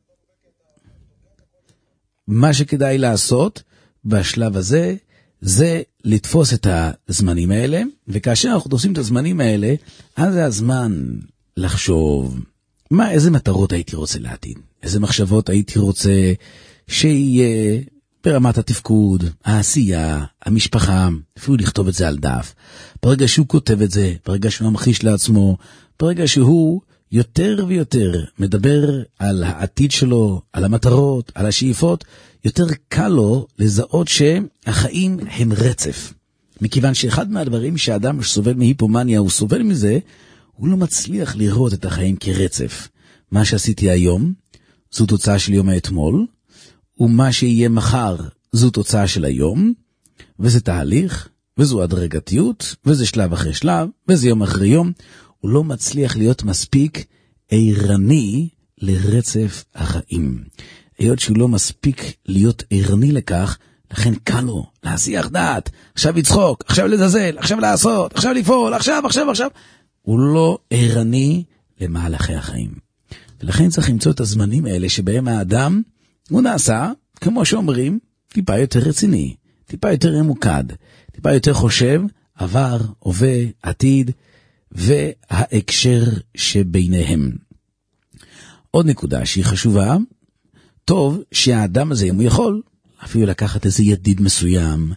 Speaker 4: מה שכדאי לעשות בשלב הזה, זה לתפוס את הזמנים האלה, וכאשר אנחנו תופסים את הזמנים האלה, אז זה הזמן לחשוב, מה, איזה מטרות הייתי רוצה לעתיד? איזה מחשבות הייתי רוצה שיהיה ברמת התפקוד, העשייה, המשפחה, אפילו לכתוב את זה על דף. ברגע שהוא כותב את זה, ברגע שהוא ממחיש לעצמו, ברגע שהוא יותר ויותר מדבר על העתיד שלו, על המטרות, על השאיפות, יותר קל לו לזהות שהחיים הם רצף. מכיוון שאחד מהדברים שהאדם שסובל מהיפומניה הוא סובל מזה, הוא לא מצליח לראות את החיים כרצף. מה שעשיתי היום, זו תוצאה של יום האתמול, ומה שיהיה מחר, זו תוצאה של היום, וזה תהליך, וזו הדרגתיות, וזה שלב אחרי שלב, וזה יום אחרי יום. הוא לא מצליח להיות מספיק עירני לרצף החיים. היות שהוא לא מספיק להיות עירני לכך, לכן קל לו להסיח דעת, עכשיו לצחוק, עכשיו לזזל, עכשיו לעשות, עכשיו לפעול, עכשיו, עכשיו, עכשיו. הוא לא עירני למהלכי החיים. ולכן צריך למצוא את הזמנים האלה שבהם האדם, הוא נעשה, כמו שאומרים, טיפה יותר רציני, טיפה יותר ממוקד, טיפה יותר חושב, עבר, הווה, עתיד, וההקשר שביניהם. עוד נקודה שהיא חשובה, טוב שהאדם הזה, אם הוא יכול, אפילו לקחת איזה ידיד מסוים,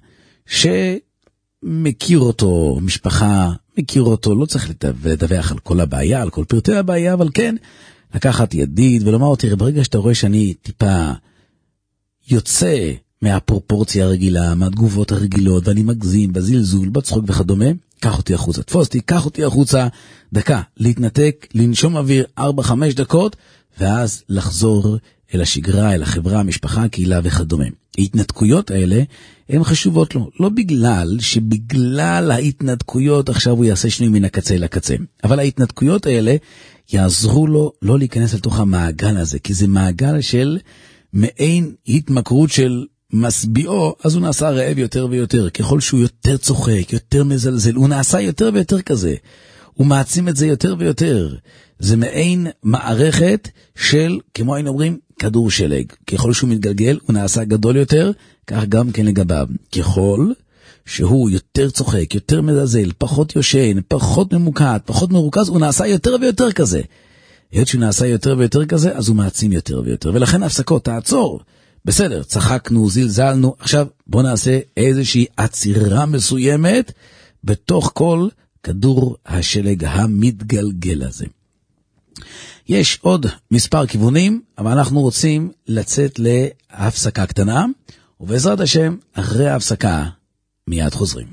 Speaker 4: שמכיר אותו, משפחה, מכיר אותו, לא צריך לדווח על כל הבעיה, על כל פרטי הבעיה, אבל כן, לקחת ידיד ולומר אותי, ברגע שאתה רואה שאני טיפה יוצא מהפרופורציה הרגילה, מהתגובות הרגילות, ואני מגזים, בזלזול, בצחוק וכדומה, קח אותי החוצה, תפוס אותי, קח אותי החוצה, דקה, להתנתק, לנשום אוויר, ארבע, חמש דקות, ואז לחזור אל השגרה, אל החברה, המשפחה, הקהילה וכדומה. ההתנתקויות האלה הן חשובות לו, לא בגלל שבגלל ההתנתקויות עכשיו הוא יעשה שינוי מן הקצה לקצה, אבל ההתנתקויות האלה יעזרו לו לא להיכנס לתוך המעגל הזה, כי זה מעגל של מעין התמכרות של מסביעו, אז הוא נעשה רעב יותר ויותר, ככל שהוא יותר צוחק, יותר מזלזל, הוא נעשה יותר ויותר כזה, הוא מעצים את זה יותר ויותר, זה מעין מערכת של, כמו היינו אומרים, כדור שלג, ככל שהוא מתגלגל, הוא נעשה גדול יותר, כך גם כן לגביו, ככל שהוא יותר צוחק, יותר מזלזל, פחות יושן, פחות ממוקד, פחות מרוכז, הוא נעשה יותר ויותר כזה. היות שהוא נעשה יותר ויותר כזה, אז הוא מעצים יותר ויותר. ולכן הפסקות, תעצור. בסדר, צחקנו, זלזלנו, עכשיו בוא נעשה איזושהי עצירה מסוימת, בתוך כל כדור השלג המתגלגל הזה. יש עוד מספר כיוונים, אבל אנחנו רוצים לצאת להפסקה קטנה, ובעזרת השם, אחרי ההפסקה, מיד חוזרים.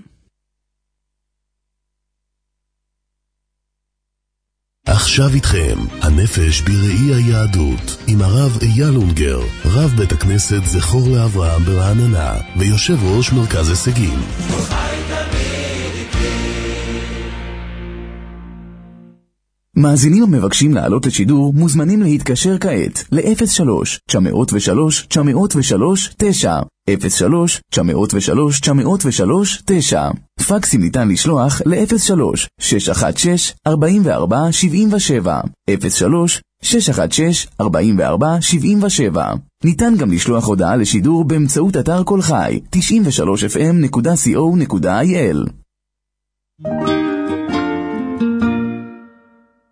Speaker 1: עכשיו איתכם, הנפש בראי היהדות, עם הרב אייל אונגר, רב בית הכנסת זכור לאברהם ברעננה, ויושב ראש מרכז הישגים.
Speaker 5: מאזינים המבקשים לעלות לשידור מוזמנים להתקשר כעת ל-אפס שלוש תשע אפס שלוש תשע אפס שלוש תשע אפס שלוש תשע אפס שלוש תשע אפס שלוש תשע. פקסים ניתן לשלוח ל-אפס שלוש שש אחת שש ארבע ארבע שבע שבע אפס שלוש שש אחת שש ארבע ארבע שבע שבע. ניתן גם לשלוח הודעה לשידור באמצעות אתר כל חי תשעים ושלוש אף אם נקודה קו נקודה איי אל.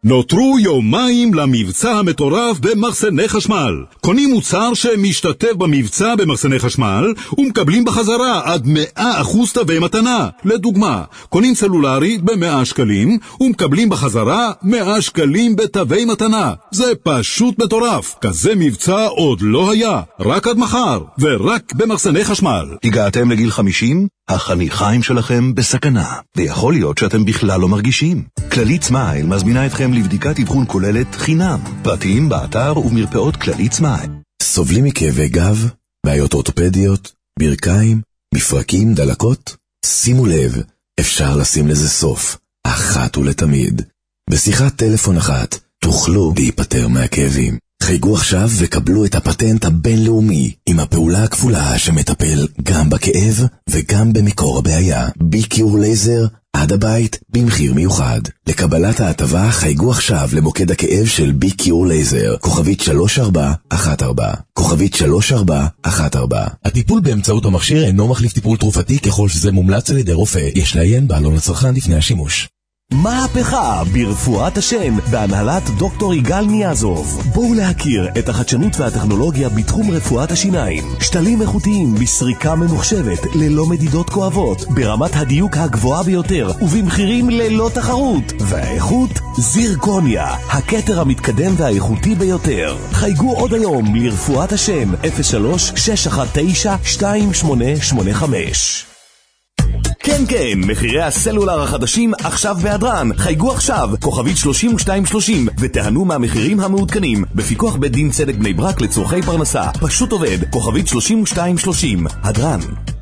Speaker 6: נותרו יומיים למבצע המטורף במחסני חשמל. קונים מוצר שמשתתף במבצע במחסני חשמל ומקבלים בחזרה עד מאה אחוז תווי מתנה. לדוגמה, קונים סלולרי ב-מאה שקלים ומקבלים בחזרה מאה שקלים בתווי מתנה. זה פשוט מטורף. כזה מבצע עוד לא היה. רק עד מחר ורק במחסני חשמל.
Speaker 1: הגעתם לגיל חמישים? החניכיים שלכם בסכנה, ויכול להיות שאתם בכלל לא מרגישים. כללית סמייל מזמינה אתכם לבדיקת אבחון כוללת חינם, פרטיים באתר ומרפאות כללית סמייל. סובלים מכאבי גב, בעיות אורתופדיות, ברכיים, מפרקים, דלקות? שימו לב, אפשר לשים לזה סוף, אחת ולתמיד. בשיחת טלפון אחת תוכלו להיפטר מהכאבים. חייגו עכשיו וקבלו את הפטנט הבינלאומי עם הפעולה הכפולה שמטפל גם בכאב וגם במקור הבעיה. ביקיור לייזר עד הבית במחיר מיוחד. לקבלת ההטבה חייגו עכשיו למוקד הכאב של ביקיור לייזר, כוכבית שלוש ארבע אחת ארבע, כוכבית שלוש ארבע אחת ארבע.
Speaker 8: הטיפול באמצעות המכשיר אינו מחליף טיפול תרופתי ככל שזה מומלץ על ידי רופא. יש לעיין בעלון לצרכן לפני השימוש.
Speaker 14: מהפכה ברפואת השן בהנהלת דוקטור יגאל ניאזוב. בואו להכיר את החדשנות והטכנולוגיה בתחום רפואת השיניים. שתלים איכותיים בסריקה ממוחשבת ללא מדידות כואבות, ברמת הדיוק הגבוהה ביותר ובמחירים ללא תחרות. והאיכות זירקוניה, הכתר המתקדם והאיכותי ביותר. חייגו עוד היום לרפואת השן אפס שלוש שש אחת תשע שתיים שמונה שמונה חמש. כן כן, מחירי הסלולר החדשים עכשיו בהדרן. חייגו עכשיו, כוכבית שלושים ושתיים שלושים, ותהנו מהמחירים המעודכנים. בפיקוח בית דין צדק בני ברק לצורכי פרנסה. פשוט עובד, כוכבית שלושים ושתיים שלושים. הדרן.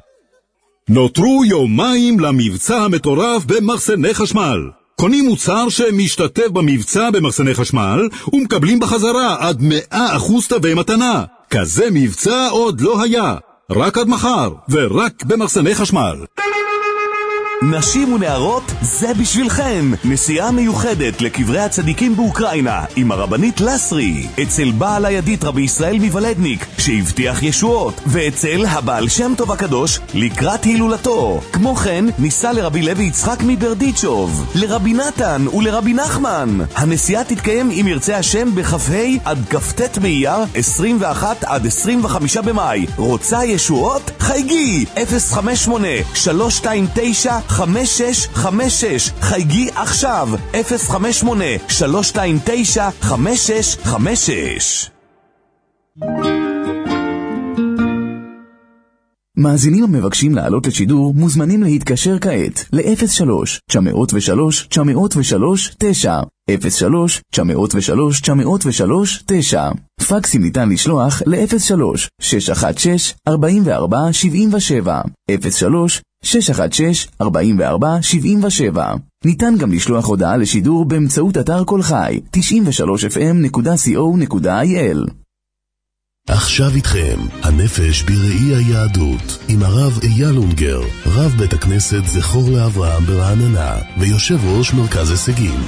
Speaker 6: נותרו יומיים למבצע המטורף במחסני חשמל. קונים מוצר שמשתתף במבצע במחסני חשמל ומקבלים בחזרה עד מאה אחוז תווי מתנה. כזה מבצע עוד לא היה. רק עד מחר ורק במחסני חשמל.
Speaker 14: נשים ונערות, זה בשבילכם. נסיעה מיוחדת לקברי הצדיקים באוקראינה עם הרבנית לסרי, אצל בעל הידית רבי ישראל מבלדניק שהבטיח ישועות, ואצל הבעל שם טוב הקדוש לקראת הילולתו. כמו כן, ניסה לרבי לוי יצחק מברדיצ'וב, לרבי נתן ולרבי נחמן. הנסיעה תתקיים אם ירצה השם בכ"ה עד כ"ט באייר עשרים ואחת עד עשרים וחמישה במאי. רוצה ישועות? חייגי אפס חמש שמונה שלוש שתיים תשע חמש שש חמש שש. חייגי עכשיו אפס חמש שמונה שלוש שתיים תשע חמש שש חמש שש.
Speaker 5: מאזינים המבקשים לעלות לשידור מוזמנים להתקשר כעת ל-אפס שלוש תשע אפס שלוש תשע אפס שלוש תשע, אפס שלוש תשע אפס שלוש תשע אפס שלוש תשע. פקסים ניתן לשלוח ל-אפס שלוש שש אחת שש ארבע ארבע שבע שבע, אפס שלוש שש אחת שש ארבע ארבע שבע שבע. ניתן גם לשלוח הודעה לשידור באמצעות אתר כל חי תשעים ושלוש אף אם נקודה סי או נקודה איי אל.
Speaker 1: עכשיו איתכם, הנפש בראי היהדות, עם הרב אייל אונגר, רב בית הכנסת זכור לאברהם ברעננה, ויושב ראש מרכז הישגים.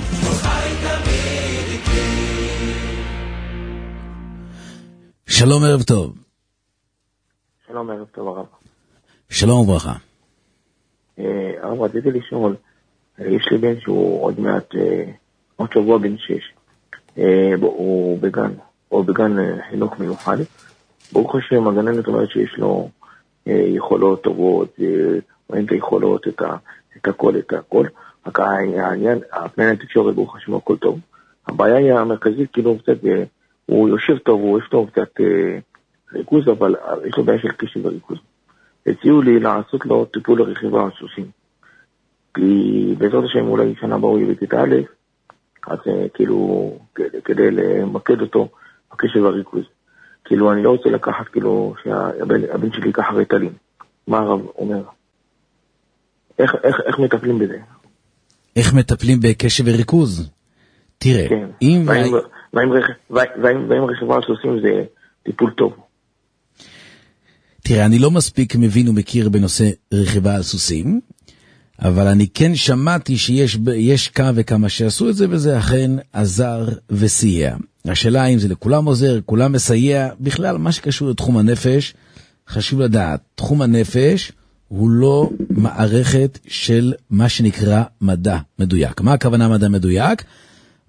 Speaker 4: שלום, ערב טוב.
Speaker 18: שלום, ערב טוב הרב.
Speaker 4: שלום וברכה.
Speaker 18: הרב, רציתי לשאול, יש לי בן שהוא עוד מעט, עוד שבוע בן שש, הוא בגן. או בגן חינוך מיוחד. ברוך השם, הגננת אומרת שיש לו אה, יכולות טובות, אה, רואים את היכולות, את, ה, את הכל, את הכל. רק העניין, הפני התקשורת, ברוך השם, הכל טוב. הבעיה היא המרכזית, כאילו קצת, אה, הוא יושב טוב, הוא יושב טוב קצת אה, ריכוז, אבל יש לו בעיה של קשב וריכוז. הציעו לי לעשות לו טיפול לרכיבה על סוסים. כי בעזרת השם אולי שנה הבאה הוא יביא את א', אז אה, כאילו, כדי, כדי למקד אותו, הקשב והריכוז. כאילו, אני לא רוצה לקחת, כאילו, שהבן שלי ייקח ריטלין. מה הרב אומר? איך, איך, איך מטפלים בזה?
Speaker 4: איך מטפלים בקשב וריכוז? תראה,
Speaker 18: כן.
Speaker 4: אם...
Speaker 18: והאם, והאם, והאם, והאם רכיבה על סוסים זה טיפול טוב?
Speaker 4: תראה, אני לא מספיק מבין ומכיר בנושא רכיבה על סוסים, אבל אני כן שמעתי שיש יש כמה וכמה שעשו את זה, וזה אכן עזר וסייע. השאלה אם זה לכולם עוזר, כולם מסייע, בכלל מה שקשור לתחום הנפש, חשוב לדעת, תחום הנפש הוא לא מערכת של מה שנקרא מדע מדויק. מה הכוונה מדע מדויק?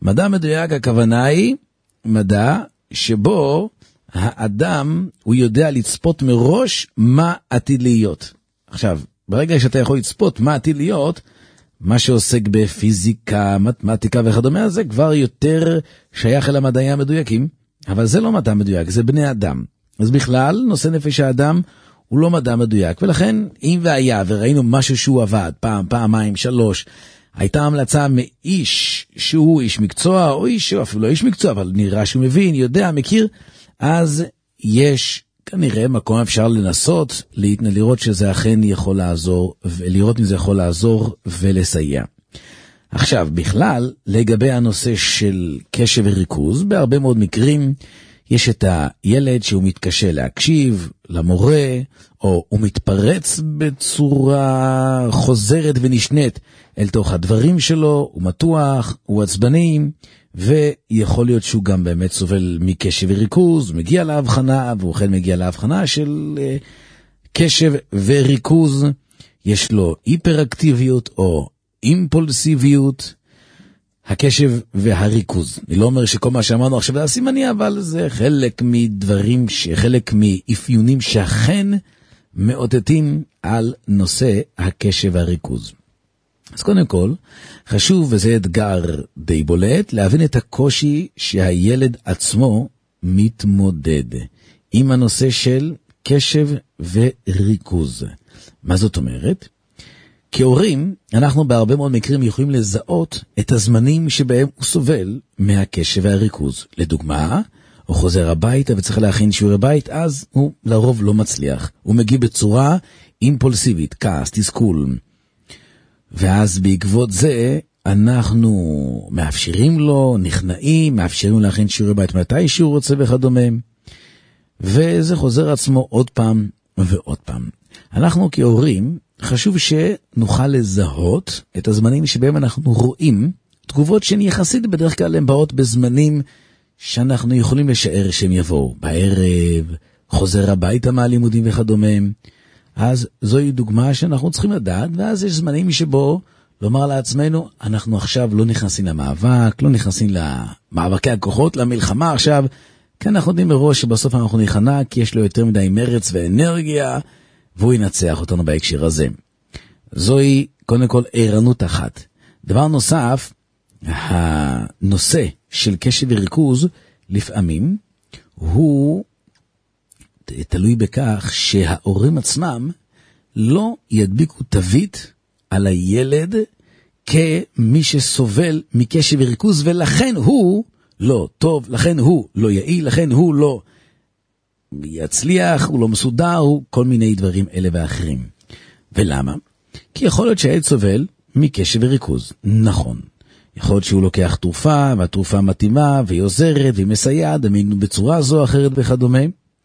Speaker 4: מדע מדויק, הכוונה היא מדע שבו האדם הוא יודע לצפות מראש מה עתיד להיות. עכשיו, ברגע שאתה יכול לצפות מה עתיד להיות, מה שעוסק בפיזיקה, מתמטיקה וכדומה, זה כבר יותר שייך אל המדעי המדויקים, אבל זה לא מדע מדויק, זה בני אדם. אז בכלל, נושא נפש האדם הוא לא מדע מדויק, ולכן אם והיה וראינו משהו שהוא עבד, פעם, פעמיים, שלוש, הייתה המלצה מאיש שהוא איש מקצוע, או איש שהוא אפילו לא איש מקצוע, אבל נראה שהוא מבין, יודע, מכיר, אז יש כנראה מקום אפשר לנסות, לראות שזה אכן יכול לעזור, ולראות אם זה יכול לעזור ולסייע. עכשיו, בכלל, לגבי הנושא של קשב וריכוז, בהרבה מאוד מקרים, יש את הילד שהוא מתקשה להקשיב למורה, או הוא מתפרץ בצורה חוזרת ונשנית אל תוך הדברים שלו, הוא מתוח, הוא עצבני, ויכול להיות שהוא גם באמת סובל מקשב וריכוז, מגיע להבחנה, והוא אכן מגיע להבחנה של uh, קשב וריכוז, יש לו היפראקטיביות או אימפולסיביות, הקשב והריכוז. אני לא אומר שכל מה שאמרנו עכשיו זה הסימני, אבל זה חלק מדברים, חלק מאפיונים שאכן מאותתים על נושא הקשב והריכוז. אז קודם כל, חשוב, וזה אתגר די בולט, להבין את הקושי שהילד עצמו מתמודד עם הנושא של קשב וריכוז. מה זאת אומרת? כהורים, אנחנו בהרבה מאוד מקרים יכולים לזהות את הזמנים שבהם הוא סובל מהקשב והריכוז. לדוגמה, הוא חוזר הביתה וצריך להכין שיעורי בית, אז הוא לרוב לא מצליח. הוא מגיב בצורה אימפולסיבית, כעס, תסכול. ואז בעקבות זה אנחנו מאפשרים לו, נכנעים, מאפשרים לו להכין שיעורי בית מתי שהוא רוצה וכדומה. וזה חוזר עצמו עוד פעם ועוד פעם. אנחנו כהורים, חשוב שנוכל לזהות את הזמנים שבהם אנחנו רואים תגובות שהן יחסית בדרך כלל הן באות בזמנים שאנחנו יכולים לשער שהם יבואו. בערב, חוזר הביתה מהלימודים וכדומה. אז זוהי דוגמה שאנחנו צריכים לדעת, ואז יש זמנים שבו לומר לעצמנו, אנחנו עכשיו לא נכנסים למאבק, לא נכנסים למאבקי הכוחות, למלחמה עכשיו, כי אנחנו יודעים מראש שבסוף אנחנו נכנע, כי יש לו יותר מדי מרץ ואנרגיה, והוא ינצח אותנו בהקשר הזה. זוהי קודם כל ערנות אחת. דבר נוסף, הנושא של קשב וריכוז, לפעמים, הוא תלוי בכך שההורים עצמם לא ידביקו תווית על הילד כמי שסובל מקשב וריכוז, ולכן הוא לא טוב, לכן הוא לא יעיל, לכן הוא לא יצליח, הוא לא מסודר, הוא כל מיני דברים אלה ואחרים. ולמה? כי יכול להיות שהילד סובל מקשב וריכוז. נכון. יכול להיות שהוא לוקח תרופה, והתרופה מתאימה, והיא עוזרת, והיא מסייעת, בצורה זו או אחרת וכדומה.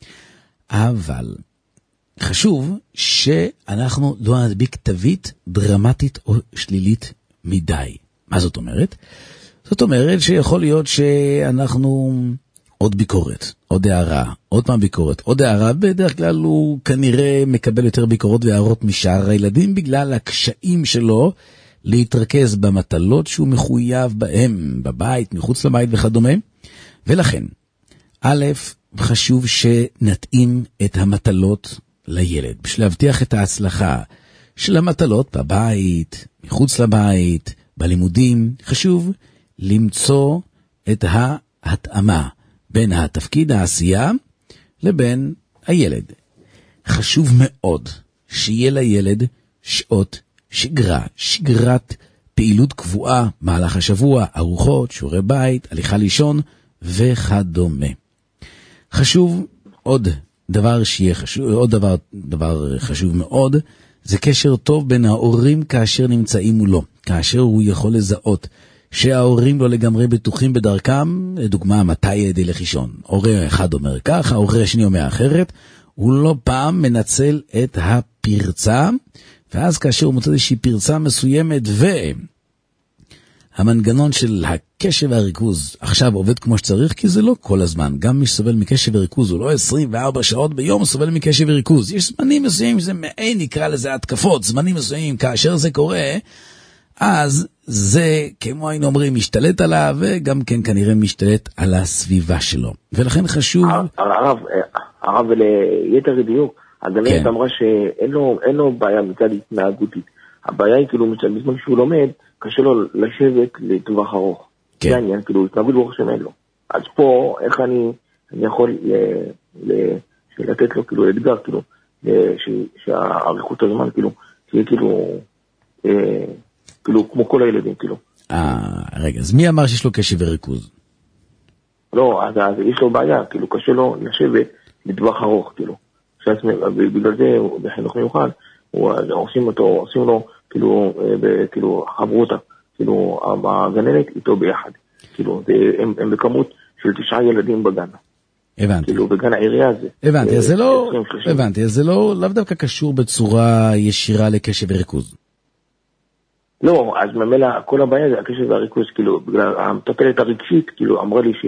Speaker 4: אבל חשוב שאנחנו לא נדביק תווית דרמטית או שלילית מדי. מה זאת אומרת? זאת אומרת שיכול להיות שאנחנו עוד ביקורת, עוד הערה, עוד פעם ביקורת, עוד הערה, בדרך כלל הוא כנראה מקבל יותר ביקורות והערות משאר הילדים, בגלל הקשיים שלו להתרכז במטלות שהוא מחויב בהם, בבית, מחוץ לבית וכדומה. ולכן, א', חשוב שנתאים את המטלות לילד, בשביל להבטיח את ההצלחה של המטלות בבית, מחוץ לבית, בלימודים. חשוב למצוא את ההתאמה בין התפקיד העשייה לבין הילד. חשוב מאוד שיהיה לילד שעות שגרה, שגרת פעילות קבועה, מהלך השבוע, ארוחות, שיעורי בית, הליכה לישון וכדומה. חשוב עוד דבר שיהיה חשוב, עוד דבר, דבר חשוב מאוד, זה קשר טוב בין ההורים כאשר נמצאים מולו, כאשר הוא יכול לזהות שההורים לא לגמרי בטוחים בדרכם, לדוגמה מתי ילד ילך לישון. הורה אחד אומר ככה, ההורה השני אומר אחרת, הוא לא פעם מנצל את הפרצה, ואז כאשר הוא מוצא איזושהי פרצה מסוימת והמנגנון של הקשב והריכוז עכשיו עובד כמו שצריך, כי זה לא כל הזמן. גם מי שסובל מקשב וריכוז הוא לא עשרים וארבע שעות ביום סובל מקשב וריכוז. יש זמנים מסוימים שזה מעין, נקרא לזה התקפות, זמנים מסוימים כאשר זה קורה, אז זה, כמו היינו אומרים, משתלט עליו, וגם כן כנראה משתלט על הסביבה שלו. ולכן חשוב...
Speaker 18: הרב, הרב ליתר דיוק, הגננת אמרה שאין לו, אין לו בעיה מצד התנהגותית. הבעיה היא כאילו, בזמן שהוא לומד, קשה לו לשבת לטווח ארוך.
Speaker 4: כן.
Speaker 18: זה העניין, כאילו, התנהגות ברוך שאין לו. אז פה, איך אני, אני יכול ל, ל, לתת לו, כאילו, אתגר, כאילו, שהאריכות הזמן, כאילו, תהיה כאילו, אה, כאילו, כמו כל הילדים, כאילו.
Speaker 4: אה, רגע, אז מי אמר שיש לו קשב וריכוז?
Speaker 18: לא, אז, אז יש לו בעיה, כאילו, קשה לו לשבת לטווח ארוך, כאילו. בגלל זה, בחינוך מיוחד, עושים אותו, עושים לו, כאילו, כאילו, חברותה, כאילו, הגננת איתו ביחד. כאילו, הם, הם בכמות של תשעה ילדים בגן.
Speaker 4: הבנתי.
Speaker 18: כאילו, בגן העירייה הזה.
Speaker 4: הבנתי, אז זה לא, הבנתי, אז זה לא, לאו דווקא קשור בצורה ישירה לקשב וריכוז.
Speaker 18: לא, אז ממילא, כל הבעיה זה הקשב והריכוז, כאילו, בגלל המטפלת הרגשית, כאילו, אמרה לי ש,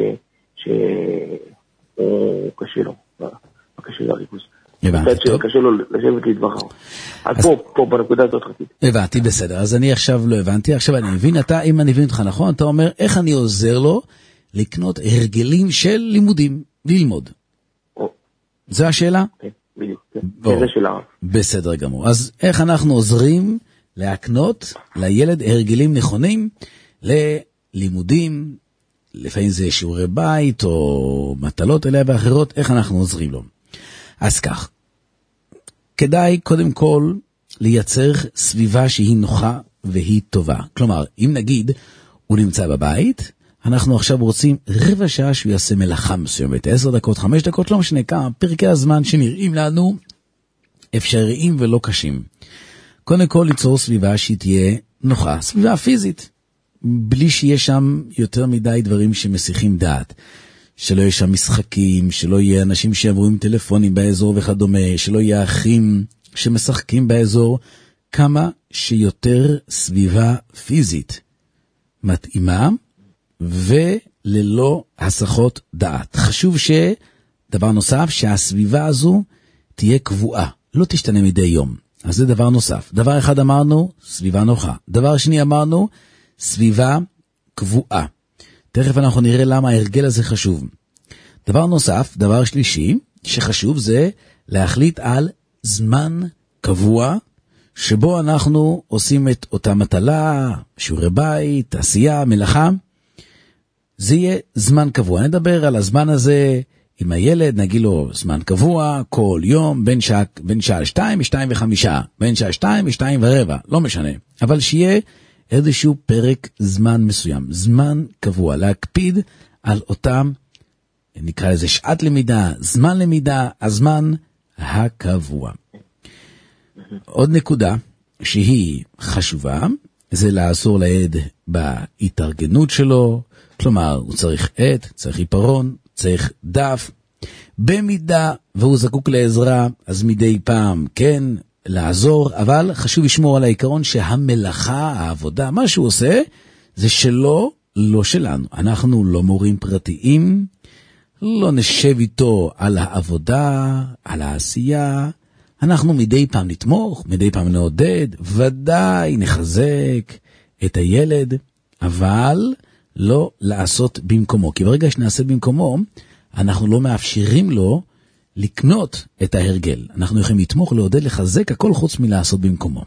Speaker 18: שהוא קשה לו, הקשב והריכוז.
Speaker 4: הבנתי, טוב.
Speaker 18: קשה לו לשבת לדבר. אז פה, פה, בנקודה הזאת חצית.
Speaker 4: הבנתי, בסדר, אז אני עכשיו לא הבנתי, עכשיו אני מבין, אתה, אם אני מבין אותך נכון, אתה אומר, איך אני עוזר לו לקנות הרגלים של לימודים, ללמוד. זו השאלה?
Speaker 18: כן, בדיוק, כן. זה שאלה.
Speaker 4: בסדר גמור. אז איך אנחנו עוזרים להקנות לילד הרגלים נכונים ללימודים, לפעמים זה שיעורי בית או מטלות אליה ואחרות, איך אנחנו עוזרים לו? אז כך, כדאי קודם כל לייצר סביבה שהיא נוחה והיא טובה. כלומר, אם נגיד הוא נמצא בבית, אנחנו עכשיו רוצים רבע שעה שהוא יעשה מלאכה מסוימת, עשר דקות, חמש דקות, לא משנה כמה, פרקי הזמן שנראים לנו אפשריים ולא קשים. קודם כל ליצור סביבה שהיא תהיה נוחה, סביבה פיזית, בלי שיהיה שם יותר מדי דברים שמסיחים דעת. שלא יהיה שם משחקים, שלא יהיה אנשים שיעברו עם טלפונים באזור וכדומה, שלא יהיה אחים שמשחקים באזור, כמה שיותר סביבה פיזית מתאימה וללא הסחות דעת. חשוב שדבר נוסף, שהסביבה הזו תהיה קבועה, לא תשתנה מדי יום. אז זה דבר נוסף. דבר אחד אמרנו, סביבה נוחה. דבר שני אמרנו, סביבה קבועה. תכף אנחנו נראה למה ההרגל הזה חשוב. דבר נוסף, דבר שלישי, שחשוב זה להחליט על זמן קבוע, שבו אנחנו עושים את אותה מטלה, שיעורי בית, עשייה, מלאכה. זה יהיה זמן קבוע. נדבר על הזמן הזה עם הילד, נגיד לו זמן קבוע, כל יום, בין שעה, בין שעה שתיים, שתיים וחמישה, בין שעה שתיים, שתיים ורבע, לא משנה. אבל שיהיה איזשהו פרק זמן מסוים, זמן קבוע, להקפיד על אותם, נקרא לזה שעת למידה, זמן למידה, הזמן הקבוע. עוד נקודה שהיא חשובה, זה לעזור לילד בהתארגנות שלו, כלומר, הוא צריך עט, צריך עיפרון, צריך דף, במידה והוא זקוק לעזרה, אז מדי פעם כן, לעזור, אבל חשוב לשמור על העיקרון שהמלאכה, העבודה, מה שהוא עושה, זה שלו, לא שלנו. אנחנו לא מורים פרטיים, לא נשב איתו על העבודה, על העשייה, אנחנו מדי פעם נתמוך, מדי פעם נעודד, ודאי נחזק את הילד, אבל לא לעשות במקומו. כי ברגע שנעשה במקומו, אנחנו לא מאפשרים לו לקנות את ההרגל. אנחנו יכולים לתמוך, לעודד, לחזק, הכל חוץ מלעשות במקומו.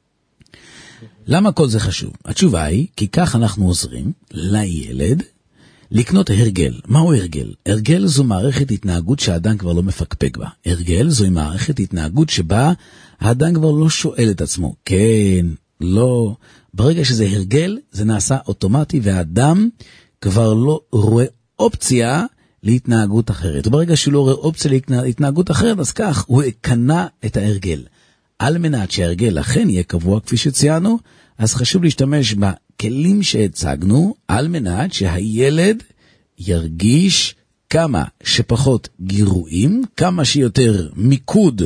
Speaker 4: למה כל זה חשוב? התשובה היא, כי כך אנחנו עוזרים לילד לקנות הרגל. מהו הרגל? הרגל זו מערכת התנהגות שהאדם כבר לא מפקפק בה. הרגל זו מערכת התנהגות שבה האדם כבר לא שואל את עצמו, כן, לא. ברגע שזה הרגל, זה נעשה אוטומטי, והאדם כבר לא רואה אופציה להתנהגות אחרת. וברגע שהוא לא רואה אופציה להתנהגות אחרת, אז כך הוא יקנה את ההרגל. על מנת שההרגל אכן יהיה קבוע כפי שציינו, אז חשוב להשתמש בכלים שהצגנו, על מנת שהילד ירגיש כמה שפחות גירויים, כמה שיותר מיקוד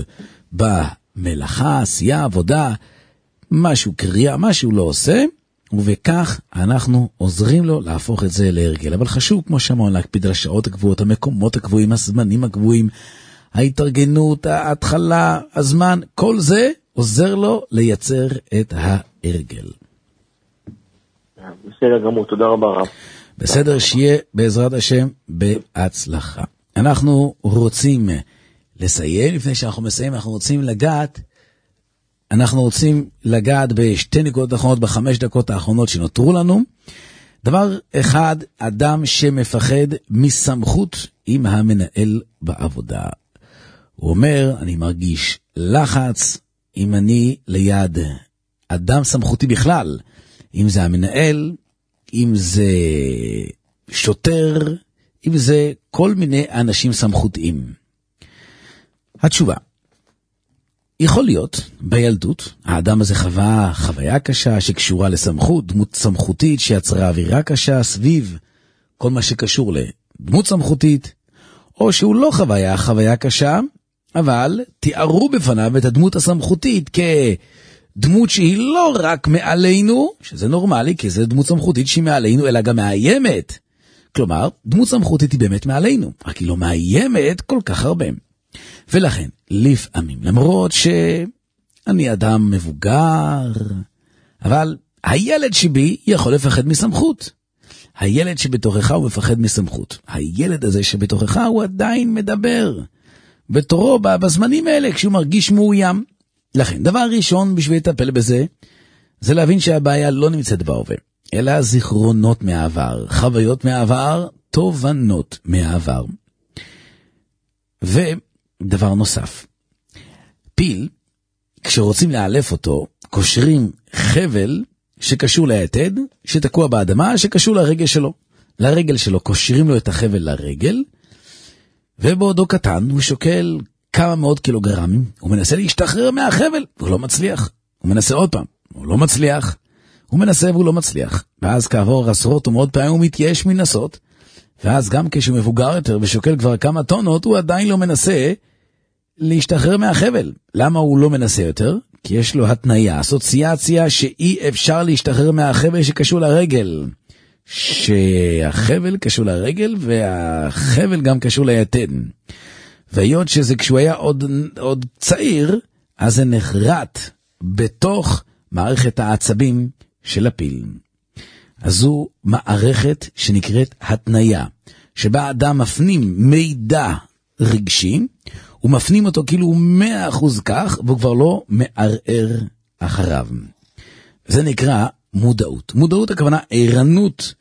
Speaker 4: במלאכה, עשייה, עבודה, משהו קריאה, משהו לא עושה, ובכך אנחנו עוזרים לו להפוך את זה להרגל. אבל חשוב, כמו שאמרנו, להקפיד על השעות הקבועות, המקומות הקבועים, הזמנים הקבועים, ההתארגנות, ההתחלה, הזמן, כל זה עוזר לו לייצר את ההרגל.
Speaker 18: בסדר גמור, תודה רבה רב.
Speaker 4: בסדר, שיהיה בעזרת השם בהצלחה. אנחנו רוצים לסיים, לפני שאנחנו מסיים, אנחנו רוצים לגעת, אנחנו רוצים לגעת בשתי נקודות האחרונות, בחמש דקות האחרונות שנותרו לנו. דבר אחד, אדם שמפחד מסמכות עם המנהל בעבודה. הוא אומר, אני מרגיש לחץ אם אני ליד אדם סמכותי בכלל, אם זה המנהל, אם זה שוטר, אם זה כל מיני אנשים סמכותיים. התשובה, יכול להיות בילדות, האדם הזה חווה חוויה קשה שקשורה לסמכות, דמות סמכותית שיצרה אווירה קשה סביב כל מה שקשור לדמות סמכותית, או שהוא לא חוויה חוויה קשה, אבל תיארו בפניו את הדמות הסמכותית כדמות שהיא לא רק מעלינו, שזה נורמלי, כי זה דמות סמכותית שהיא מעלינו, אלא גם מאיימת. כלומר, דמות סמכותית היא באמת מעלינו, רק היא לא מאיימת כל כך הרבה. ולכן, לפעמים, למרות שאני אדם מבוגר, אבל הילד שבי יכול לפחד מסמכות. הילד שבתוכך הוא מפחד מסמכות. הילד הזה שבתוכך הוא עדיין מדבר. בתורו, בזמנים האלה, כשהוא מרגיש מאוים. לכן, דבר ראשון בשביל לטפל בזה, זה להבין שהבעיה לא נמצאת בהווה, אלא זיכרונות מהעבר, חוויות מהעבר, תובנות מהעבר. ודבר נוסף, פיל, כשרוצים לאלף אותו, קושרים חבל שקשור ליתד, שתקוע באדמה, שקשור לרגל שלו. לרגל שלו, קושרים לו את החבל לרגל, ובעודו קטן הוא שוקל כמה מאות קילוגרמים, הוא מנסה להשתחרר מהחבל, והוא לא מצליח. הוא מנסה עוד פעם, הוא לא מצליח. הוא מנסה והוא לא מצליח. ואז כעבור עשרות ומאות פעמים הוא מתייאש מנסות, ואז גם כשהוא מבוגר יותר ושוקל כבר כמה טונות, הוא עדיין לא מנסה להשתחרר מהחבל. למה הוא לא מנסה יותר? כי יש לו התניה, אסוציאציה שאי אפשר להשתחרר מהחבל שקשור לרגל. שהחבל קשור לרגל והחבל גם קשור ליתד. והיות שזה כשהוא היה עוד, עוד צעיר, אז זה נחרט בתוך מערכת העצבים של הפיל. אז זו מערכת שנקראת התניה, שבה אדם מפנים מידע רגשי, הוא מפנים אותו כאילו הוא מאה אחוז כך, והוא כבר לא מערער אחריו. זה נקרא מודעות. מודעות הכוונה ערנות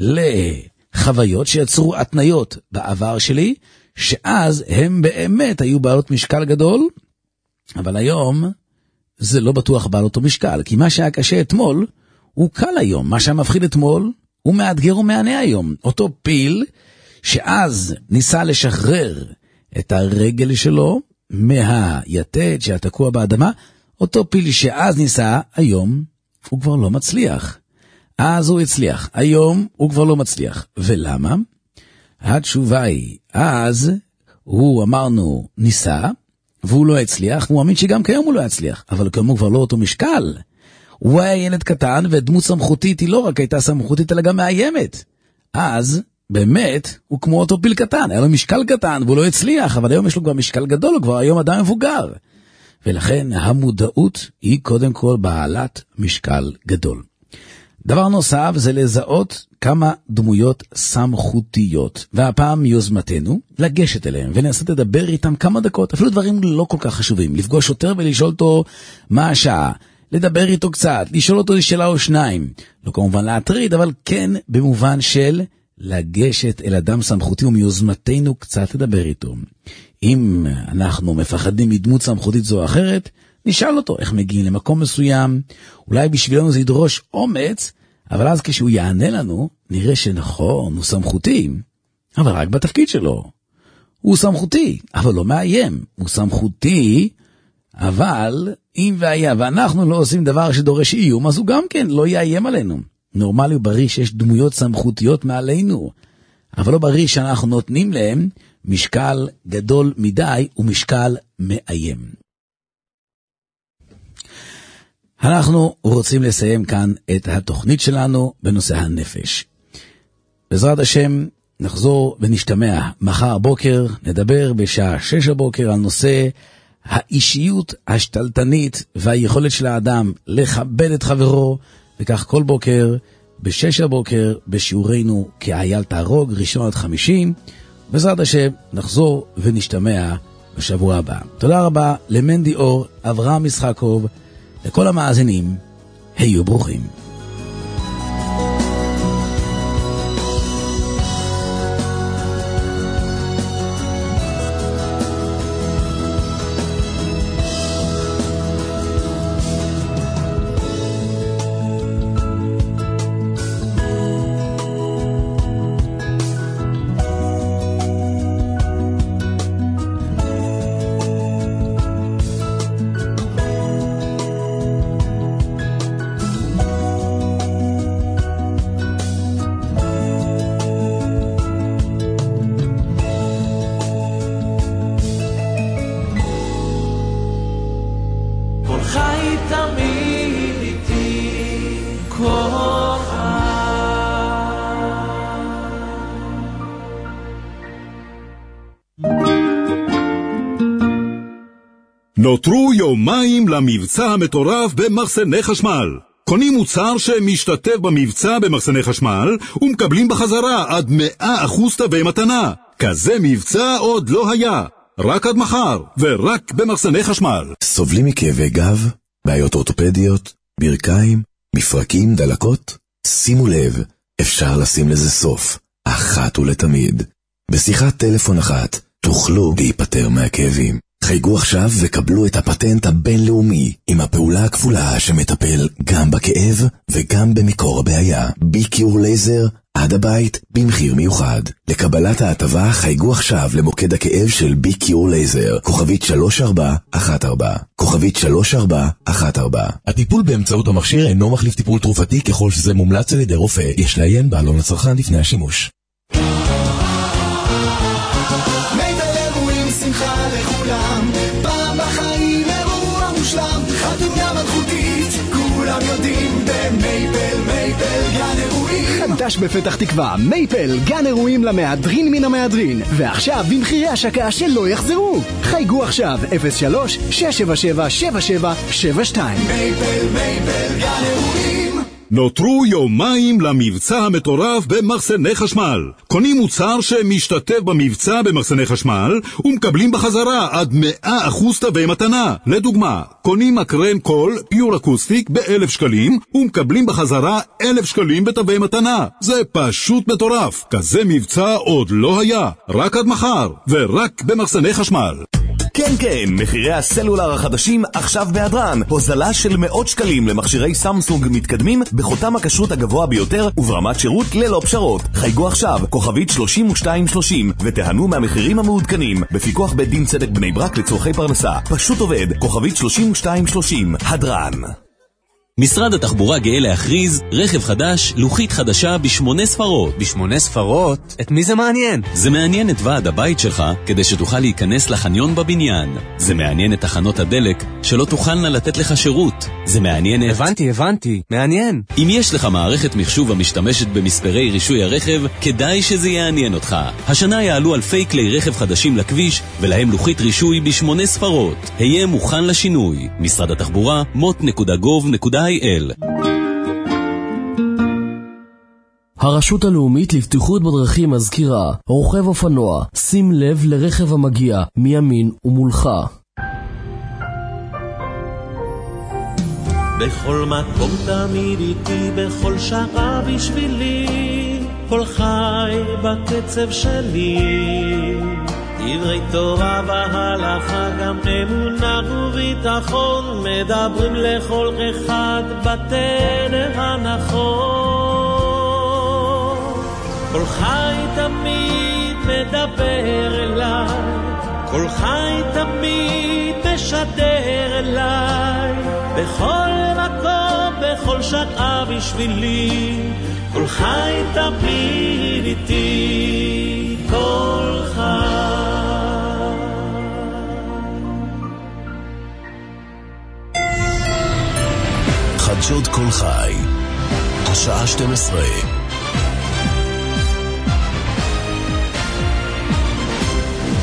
Speaker 4: לחוויות שיצרו התניות בעבר שלי, שאז הם באמת היו בעלות משקל גדול, אבל היום זה לא בטוח בעל אותו משקל, כי מה שהיה קשה אתמול הוא קל היום, מה שהיה מפחיד אתמול הוא מאתגר ומענה היום. אותו פיל שאז ניסה לשחרר את הרגל שלו מהיתד שהתקוע באדמה, אותו פיל שאז ניסה, היום הוא כבר לא מצליח. אז הוא הצליח, היום הוא כבר לא מצליח. ולמה? התשובה היא, אז הוא אמרנו ניסה, והוא לא הצליח, הוא מאמין שגם כיום הוא לא הצליח, אבל כיום הוא כבר לא אותו משקל. הוא היה ילד קטן, ודמות סמכותית היא לא רק הייתה סמכותית, אלא גם מאיימת. אז, באמת, הוא כמו אותו פיל קטן, היה לו משקל קטן, והוא לא הצליח, אבל היום יש לו כבר משקל גדול, הוא כבר היום אדם מבוגר. ולכן המודעות היא קודם כל בעלת משקל גדול. דבר נוסף זה לזהות כמה דמויות סמכותיות, והפעם מיוזמתנו לגשת אליהם ולנסות לדבר איתם כמה דקות, אפילו דברים לא כל כך חשובים, לפגוש שוטר ולשאול אותו מה השעה, לדבר איתו קצת, לשאול אותו שאלה או שניים, לא כמובן להטריד, אבל כן במובן של לגשת אל אדם סמכותי ומיוזמתנו קצת לדבר איתו. אם אנחנו מפחדים מדמות סמכותית זו או אחרת, נשאל אותו איך מגיעים למקום מסוים, אולי בשבילנו זה ידרוש אומץ, אבל אז כשהוא יענה לנו, נראה שנכון, הוא סמכותי, אבל רק בתפקיד שלו. הוא סמכותי, אבל לא מאיים. הוא סמכותי, אבל אם והיה, ואנחנו לא עושים דבר שדורש איום, אז הוא גם כן לא יאיים עלינו. נורמלי ובריא שיש דמויות סמכותיות מעלינו, אבל לא בריא שאנחנו נותנים להם משקל גדול מדי ומשקל מאיים. אנחנו רוצים לסיים כאן את התוכנית שלנו בנושא הנפש. בעזרת השם נחזור ונשתמע מחר בוקר, נדבר בשעה שש הבוקר על נושא האישיות השתלטנית והיכולת של האדם לכבד את חברו, וכך כל בוקר בשש הבוקר בשיעורנו כאייל תהרוג, ראשון עד חמישים. בעזרת השם נחזור ונשתמע בשבוע הבא. תודה רבה למנדי אור, אברהם ישחקוב, לכל המאזינים, היו ברוכים.
Speaker 6: נותרו יומיים למבצע המטורף במחסני חשמל. קונים מוצר שמשתתף במבצע במחסני חשמל ומקבלים בחזרה עד מאה אחוז תווי מתנה. כזה מבצע עוד לא היה. רק עד מחר ורק במחסני חשמל.
Speaker 14: סובלים מכאבי גב, בעיות אורתופדיות, ברכיים, מפרקים, דלקות? שימו לב, אפשר לשים לזה סוף, אחת ולתמיד. בשיחת טלפון אחת תוכלו להיפטר מהכאבים. חייגו עכשיו וקבלו את הפטנט הבינלאומי עם הפעולה הכפולה שמטפל גם בכאב וגם במקור הבעיה. ביקיור לייזר עד הבית במחיר מיוחד. לקבלת ההטבה חייגו עכשיו למוקד הכאב של ביקיור לייזר, כוכבית שלוש ארבע אחת ארבע, כוכבית שלוש ארבע אחת ארבע.
Speaker 8: הטיפול באמצעות המכשיר אינו מחליף טיפול תרופתי ככל שזה מומלץ על ידי רופא. יש לעיין בעלון הצרכן לפני השימוש.
Speaker 19: חדש בפתח תקווה, מייפל, גן אירועים למהדרין מן המהדרין, ועכשיו במחירי השקה שלא יחזרו. חייגו עכשיו אפס שלוש שש שבע שבע שבע שבע שבע שתיים.
Speaker 6: מייפל, מייפל, גן אירועים. נותרו יומיים למבצע המטורף במחסני חשמל. קונים מוצר שמשתתף במבצע במחסני חשמל ומקבלים בחזרה עד מאה אחוז תווי מתנה. לדוגמה, קונים מקרן קול פיור אקוסטיק באלף שקלים ומקבלים בחזרה אלף שקלים בתווי מתנה. זה פשוט מטורף. כזה מבצע עוד לא היה. רק עד מחר ורק במחסני חשמל.
Speaker 14: כן כן, מחירי הסלולר החדשים עכשיו בהדרן. הוזלה של מאות שקלים למכשירי סמסונג מתקדמים בחותם הכשרות הגבוה ביותר וברמת שירות ללא פשרות. חייגו עכשיו, כוכבית שלושים ושתיים שלושים, ותיהנו מהמחירים המעודכנים. בפיקוח בית דין צדק בני ברק לצורכי פרנסה. פשוט עובד, כוכבית שלושים ושתיים שלושים, הדרן.
Speaker 8: משרד התחבורה גאה להכריז רכב חדש, לוחית חדשה בשמונה ספרות.
Speaker 20: בשמונה ספרות? את מי זה מעניין?
Speaker 8: זה מעניין את ועד הבית שלך כדי שתוכל להיכנס לחניון בבניין. זה מעניין את תחנות הדלק שלא תוכלנה לתת לך שירות. זה מעניין את...
Speaker 20: הבנתי, הבנתי. מעניין.
Speaker 8: אם יש לך מערכת מחשוב המשתמשת במספרי רישוי הרכב, כדאי שזה יעניין אותך. השנה יעלו אלפי כלי רכב חדשים לכביש ולהם לוחית רישוי בשמונה ספרות. היה מוכן לשינוי. משרד התחבורה, מוט נקודה גוב נקודה איי אל.
Speaker 21: הרשות הלאומית לבטיחות בדרכים מזכירה, רוכב אופנוע, שים לב לרכב המגיע מימין ומולך.
Speaker 3: בכל מקום תמיד איתי, בכל שעה בשבילי, כל חי בקצב שלי. דברי תורה והלכה, גם אמונה וביטחון, מדברים לכל אחד בתדר הנכון. כל חי תמיד מדבר אליי, כל חי תמיד משדר אליי, בכל מקום, בכל שעה בשבילי, כל חי תמיד איתי, כל חי.
Speaker 8: חדשות כל חי, השעה שתים עשרה.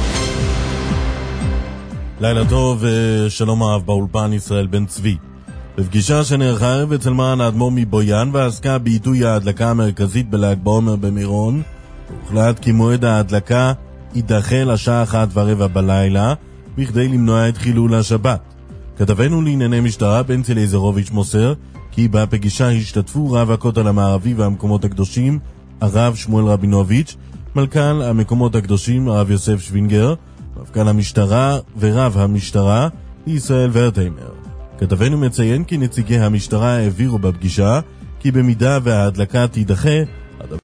Speaker 2: לילה טוב, שלום אהב באולפן ישראל בן צבי. בפגישה שנערכה ערב אצל מרן האדמו"ר מבויאן ועסקה בעיתוי ההדלקה המרכזית בל"ג בעומר במירון, הוחלט כי מועד ההדלקה יידחה לשעה אחת ורבע בלילה בכדי למנוע את חילול השבת. כתבנו לענייני משטרה בן צלייזרוביץ' מוסר כי בפגישה השתתפו רב הכותל המערבי והמקומות הקדושים הרב שמואל רבינוביץ', מלכ"ל המקומות הקדושים הרב יוסף שווינגר, מפכ"ל המשטרה ורב המשטרה ישראל ורטיימר. כתבנו מציין כי נציגי המשטרה העבירו בפגישה כי במידה וההדלקה תידחה